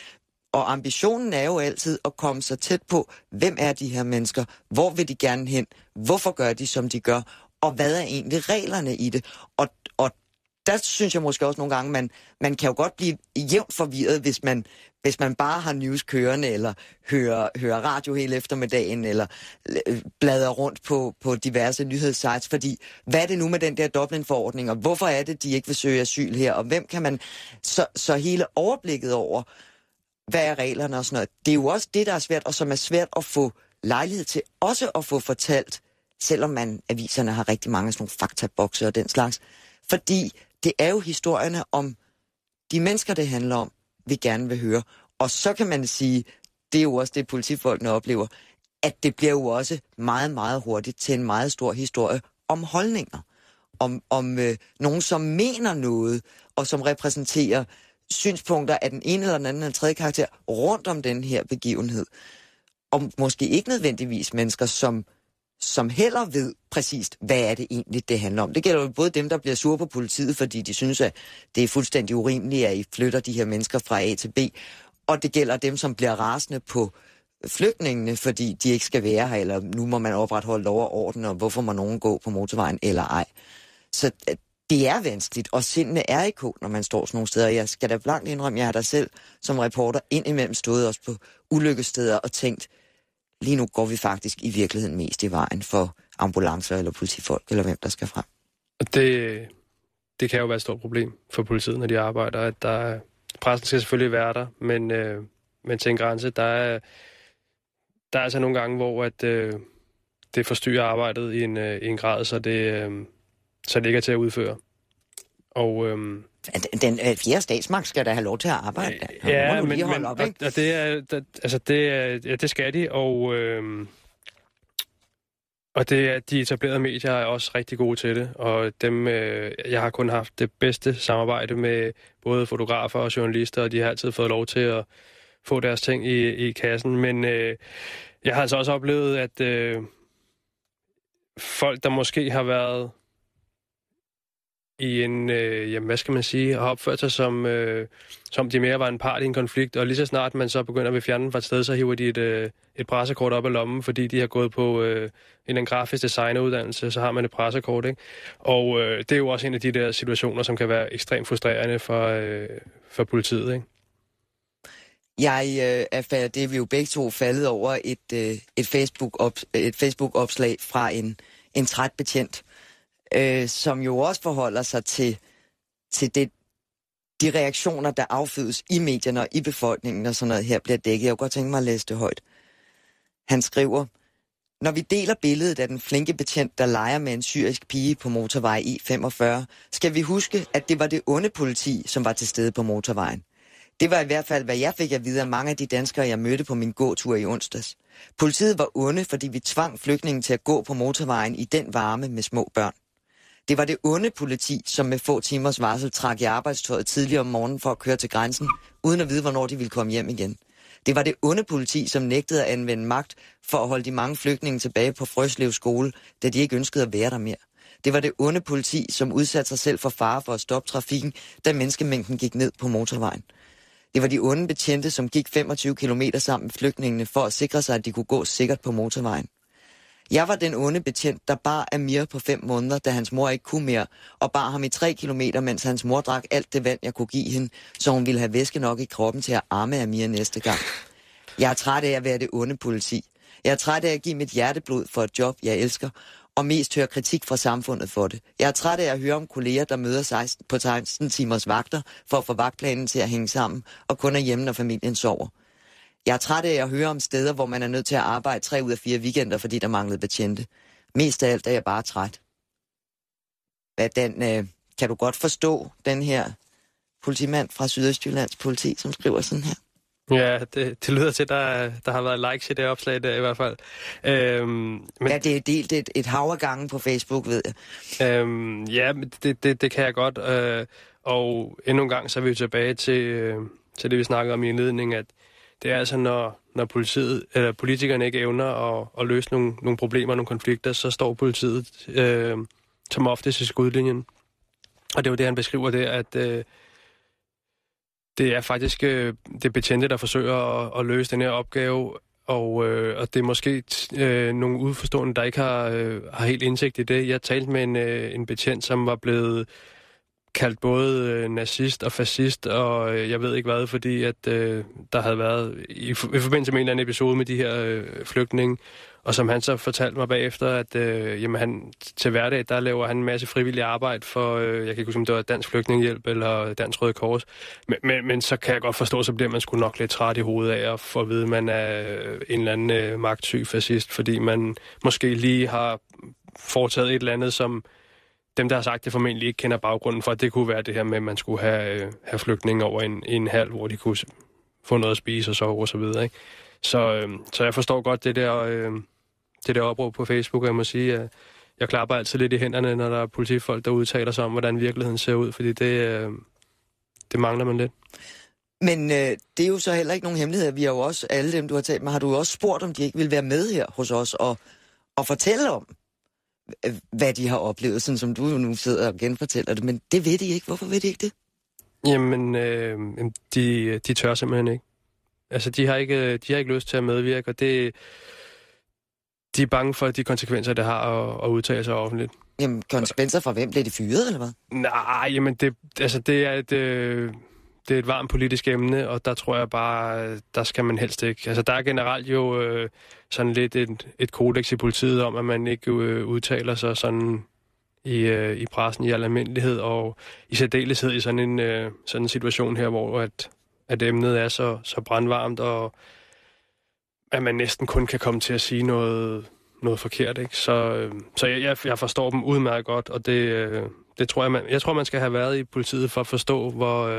Og ambitionen er jo altid at komme så tæt på, hvem er de her mennesker, hvor vil de gerne hen, hvorfor gør de, som de gør, og hvad er egentlig reglerne i det. Og der synes jeg måske også nogle gange, man kan jo godt blive jævnt forvirret, hvis man bare har news kørende, eller hører radio hele eftermiddagen, eller bladrer rundt på diverse nyhedssites, fordi hvad er det nu med den der Dublin-forordning, og hvorfor er det, de ikke vil søge asyl her, og hvem kan man... Så hele overblikket over, hvad er reglerne og sådan noget, det er jo også det, der er svært, og som er svært at få lejlighed til også at få fortalt, selvom aviserne har rigtig mange sådan nogle faktabokse og den slags, fordi det er jo historierne om de mennesker, det handler om, vi gerne vil høre. Og så kan man sige, det er jo også det, politifolkene oplever, at det bliver jo også meget, meget hurtigt til en meget stor historie om holdninger. Om nogen, som mener noget, og som repræsenterer synspunkter af den ene eller den anden eller tredje karakter rundt om den her begivenhed. Og måske ikke nødvendigvis mennesker, som heller ved præcist, hvad er det egentlig, det handler om. Det gælder jo både dem, der bliver sure på politiet, fordi de synes, at det er fuldstændig urimeligt, at I flytter de her mennesker fra A til B. Og det gælder dem, som bliver rasende på flygtningene, fordi de ikke skal være her, eller nu må man opretholde lov og orden, og hvorfor må nogen gå på motorvejen eller ej. Så det er vanskeligt, og sindene er i kog, når man står sådan nogle steder. Jeg skal da blankt indrømme, jeg har da selv som reporter indimellem stået også på ulykkessteder og tænkt, lige nu går vi faktisk i virkeligheden mest i vejen for ambulancer eller politifolk, eller hvem der skal frem. Det kan jo være et stort problem for politiet, når de arbejder, at pressen skal selvfølgelig være der, men til en grænse, der er altså nogle gange, hvor at, det forstyrrer arbejdet i en grad, så det ikke er til at udføre. Og den fjerde statsmagt skal da have lov til at arbejde. Ja, det skal de, og de etablerede medier er også rigtig gode til det, og dem, jeg har kun haft det bedste samarbejde med både fotografer og journalister, og de har altid fået lov til at få deres ting i kassen, men jeg har altså også oplevet, at folk, der måske har været i en, hvad skal man sige, har opført sig som de mere var en part i en konflikt, og lige så snart man så begynder at fjerne den fra et sted, så hiver de et pressekort op af lommen, fordi de har gået på en grafisk designeruddannelse, så har man et pressekort, ikke? Og det er jo også en af de der situationer, som kan være ekstremt frustrerende for politiet, ikke? Det er vi jo begge to faldet over et Facebook-opslag fra en træt betjent, som jo også forholder sig til de reaktioner, der affødes i medierne og i befolkningen, og sådan noget her bliver dækket. Jeg kunne godt tænke mig at læse det højt. Han skriver, når vi deler billedet af den flinke betjent, der leger med en syrisk pige på motorvej E45, skal vi huske, at det var det onde politi, som var til stede på motorvejen. Det var i hvert fald, hvad jeg fik at vide af mange af de danskere, jeg mødte på min gåtur i onsdags. Politiet var onde, fordi vi tvang flygtningen til at gå på motorvejen i den varme med små børn. Det var det onde politi, som med få timers varsel trak i arbejdstøjet tidligere om morgenen for at køre til grænsen, uden at vide, hvornår de ville komme hjem igen. Det var det onde politi, som nægtede at anvende magt for at holde de mange flygtninge tilbage på Frøslev skole, da de ikke ønskede at være der mere. Det var det onde politi, som udsatte sig selv for fare for at stoppe trafikken, da menneskemængden gik ned på motorvejen. Det var de onde betjente, som gik 25 kilometer sammen med flygtningene for at sikre sig, at de kunne gå sikkert på motorvejen. Jeg var den onde betjent, der bar Amir på 5 måneder, da hans mor ikke kunne mere, og bar ham i 3 kilometer, mens hans mor drak alt det vand, jeg kunne give hende, så hun ville have væske nok i kroppen til at arme Amir næste gang. Jeg er træt af at være det onde politi. Jeg er træt af at give mit hjerteblod for et job, jeg elsker, og mest høre kritik fra samfundet for det. Jeg er træt af at høre om kolleger, der møder på 16 timers vagter for at få vagtplanen til at hænge sammen, og kun er hjemme, når familien sover. Jeg er træt af at høre om steder, hvor man er nødt til at arbejde 3 ud af 4 weekender, fordi der manglede betjente. Mest af alt er jeg bare træt. Kan du godt forstå den her politimand fra Sydøstjyllands politi, som skriver sådan her? Ja, det lyder til, der har været likes i det opslag der i hvert fald. Ja, det er delt et hav af gange på Facebook, ved jeg. Ja, det kan jeg godt. Og endnu en gang så er vi tilbage til det, vi snakkede om i indledningen, at det er altså, når politiet eller politikerne ikke evner at løse nogle problemer, nogle konflikter, så står politiet som oftest i skudlinjen. Og det er jo det, han beskriver der, at Det er faktisk det betjente, der forsøger at løse den her opgave, og det er måske nogle udforstående, der ikke har helt indsigt i det. Jeg talte med en betjent, som var blevet kaldt både nazist og fascist, og jeg ved ikke hvad, fordi at der havde været i forbindelse med en eller anden episode med de her flygtninge, og som han så fortalte mig bagefter, at jamen han til hverdag, der laver han en masse frivillig arbejde for, jeg kan ikke huske, om det var Dansk Flygtningehjælp eller Dansk Røde Kors, men så kan jeg godt forstå, så bliver man sgu nok lidt træt i hovedet af at få at vide, at man er en eller anden magtsyg fascist, fordi man måske lige har foretaget et eller andet, som dem, der har sagt det, formentlig ikke kender baggrunden for. Det kunne være det her med, at man skulle have flygtninge over en hal, hvor de kunne få noget at spise og sove og så videre, ikke? Så jeg forstår godt det der opråb på Facebook, og jeg må sige, at jeg klapper altid lidt i hænderne, når der er politifolk, der udtaler sig om, hvordan virkeligheden ser ud, fordi det mangler man lidt. Men det er jo så heller ikke nogen hemmelighed. Vi har jo også, alle dem, du har talt med, har du også spurgt, om de ikke vil være med her hos os og fortælle om, hvad de har oplevet, sådan som du nu sidder og genfortæller det. Men det ved de ikke. Hvorfor ved de ikke det? Jamen, de tør simpelthen ikke. Altså, de har ikke lyst til at medvirke, og de er bange for de konsekvenser, det har at udtale sig offentligt. Jamen, konsekvenser fra hvem? Bliver de fyret, eller hvad? Nej, jamen, det er et varmt politisk emne, og der tror jeg bare, der skal man helst ikke. Altså, der er generelt jo sådan lidt et kodeks i politiet om, at man ikke udtaler sig sådan i pressen i al almindelighed, og i særdeleshed i sådan en situation her, hvor at emnet er så brandvarmt, og at man næsten kun kan komme til at sige noget forkert, ikke? Så jeg forstår dem udmærket godt, og det tror jeg tror man skal have været i politiet for at forstå,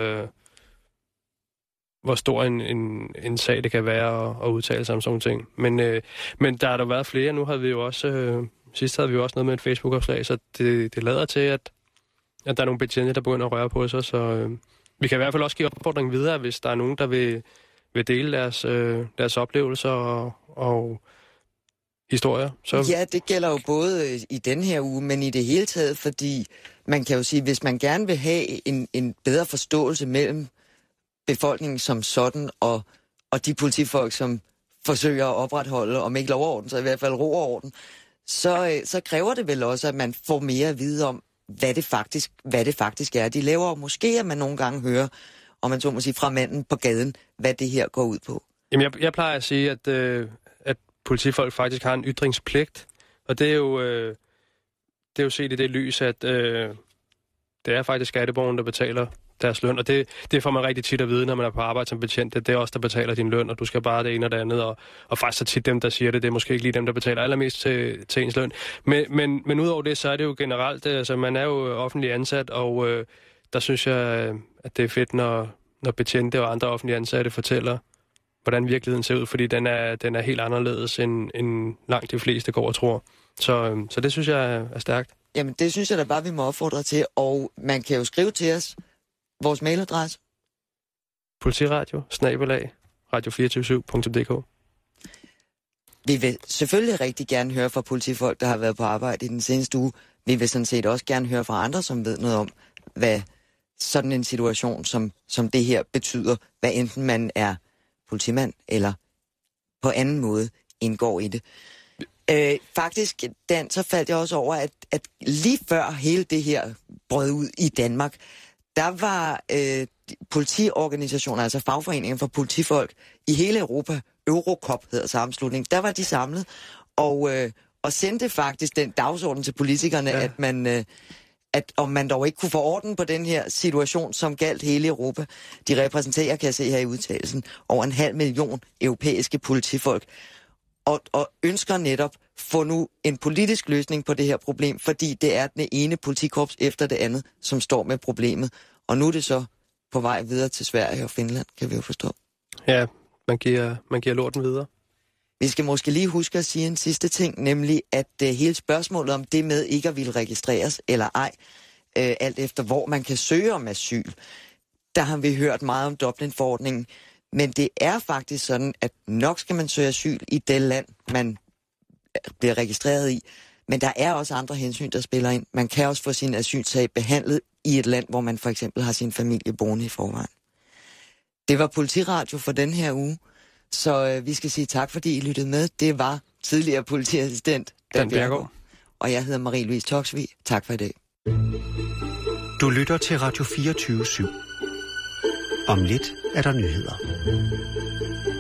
hvor stor en sag det kan være at udtale sig om sådan ting. Men der har der været flere. Nu havde vi jo også sidst havde vi jo også noget med et Facebook-opslag, så det lader til, at der er nogle betjente, der begynder at røre på sig, så vi kan i hvert fald også give opfordringen videre, hvis der er nogen, der vil dele deres oplevelser og historier. Så... Ja, det gælder jo både i den her uge, men i det hele taget, fordi man kan jo sige, hvis man gerne vil have en bedre forståelse mellem befolkningen som sådan og de politifolk, som forsøger at opretholde, om ikke lov og orden, så i hvert fald ro og orden, så kræver det vel også, at man får mere at vide om, hvad det faktisk er, de laver. Og måske at man nogle gange hører, om man så må sige, fra manden på gaden, hvad det her går ud på. Jamen, jeg plejer at sige, at politifolk faktisk har en ytringspligt, og det er jo set i det lys, at det er faktisk skatteborgerne, der betaler deres løn, og det får man rigtig tit at vide, når man er på arbejde som betjent. Det er også der betaler din løn, og du skal bare det ene og det andet, og faktisk så tit dem, der siger det er måske ikke lige dem, der betaler allermest til ens løn. Men udover det, så er det jo generelt, altså man er jo offentlig ansat, og der synes jeg, at det er fedt, når betjente og andre offentlige ansatte fortæller, hvordan virkeligheden ser ud, fordi den er helt anderledes, end langt de fleste går og tror. Så det synes jeg er stærkt. Jamen, det synes jeg da bare, vi må opfordre til, og man kan jo skrive til os, vores mailadresse. politiradio@radio247.dk. Vi vil selvfølgelig rigtig gerne høre fra politifolk, der har været på arbejde i den seneste uge. Vi vil sådan set også gerne høre fra andre, som ved noget om, hvad sådan en situation som det her betyder, hvad enten man er politimand eller på anden måde indgår i det. Faktisk, Dan, så faldt jeg også over, at lige før hele det her brød ud i Danmark, der var politiorganisationer, altså fagforeninger for politifolk i hele Europa, Eurocop hedder sammenslutning, der var de samlet og sendte faktisk den dagsorden til politikerne, ja. At om man dog ikke kunne få orden på den her situation, som galt hele Europa. De repræsenterer, kan jeg se her i udtalelsen, over 500.000 europæiske politifolk. Og ønsker netop få nu en politisk løsning på det her problem, fordi det er den ene politikorps efter det andet, som står med problemet. Og nu er det så på vej videre til Sverige og Finland, kan vi jo forstå. Ja, man giver lorten videre. Vi skal måske lige huske at sige en sidste ting, nemlig at hele spørgsmålet om det med ikke at ville registreres eller ej, alt efter hvor man kan søge om asyl, der har vi hørt meget om Dublin-forordningen. Men det er faktisk sådan, at nok skal man søge asyl i det land, man bliver registreret i. Men der er også andre hensyn, der spiller ind. Man kan også få sin asylsag behandlet i et land, hvor man for eksempel har sin familie boende i forvejen. Det var Politiradio for den her uge, så vi skal sige tak, fordi I lyttede med. Det var tidligere politiassistent Dan Bjerregaard. Og jeg hedder Marie-Louise Toksvig. Tak for i dag. Du lytter til Radio 24/7. Om lidt er der nyheder.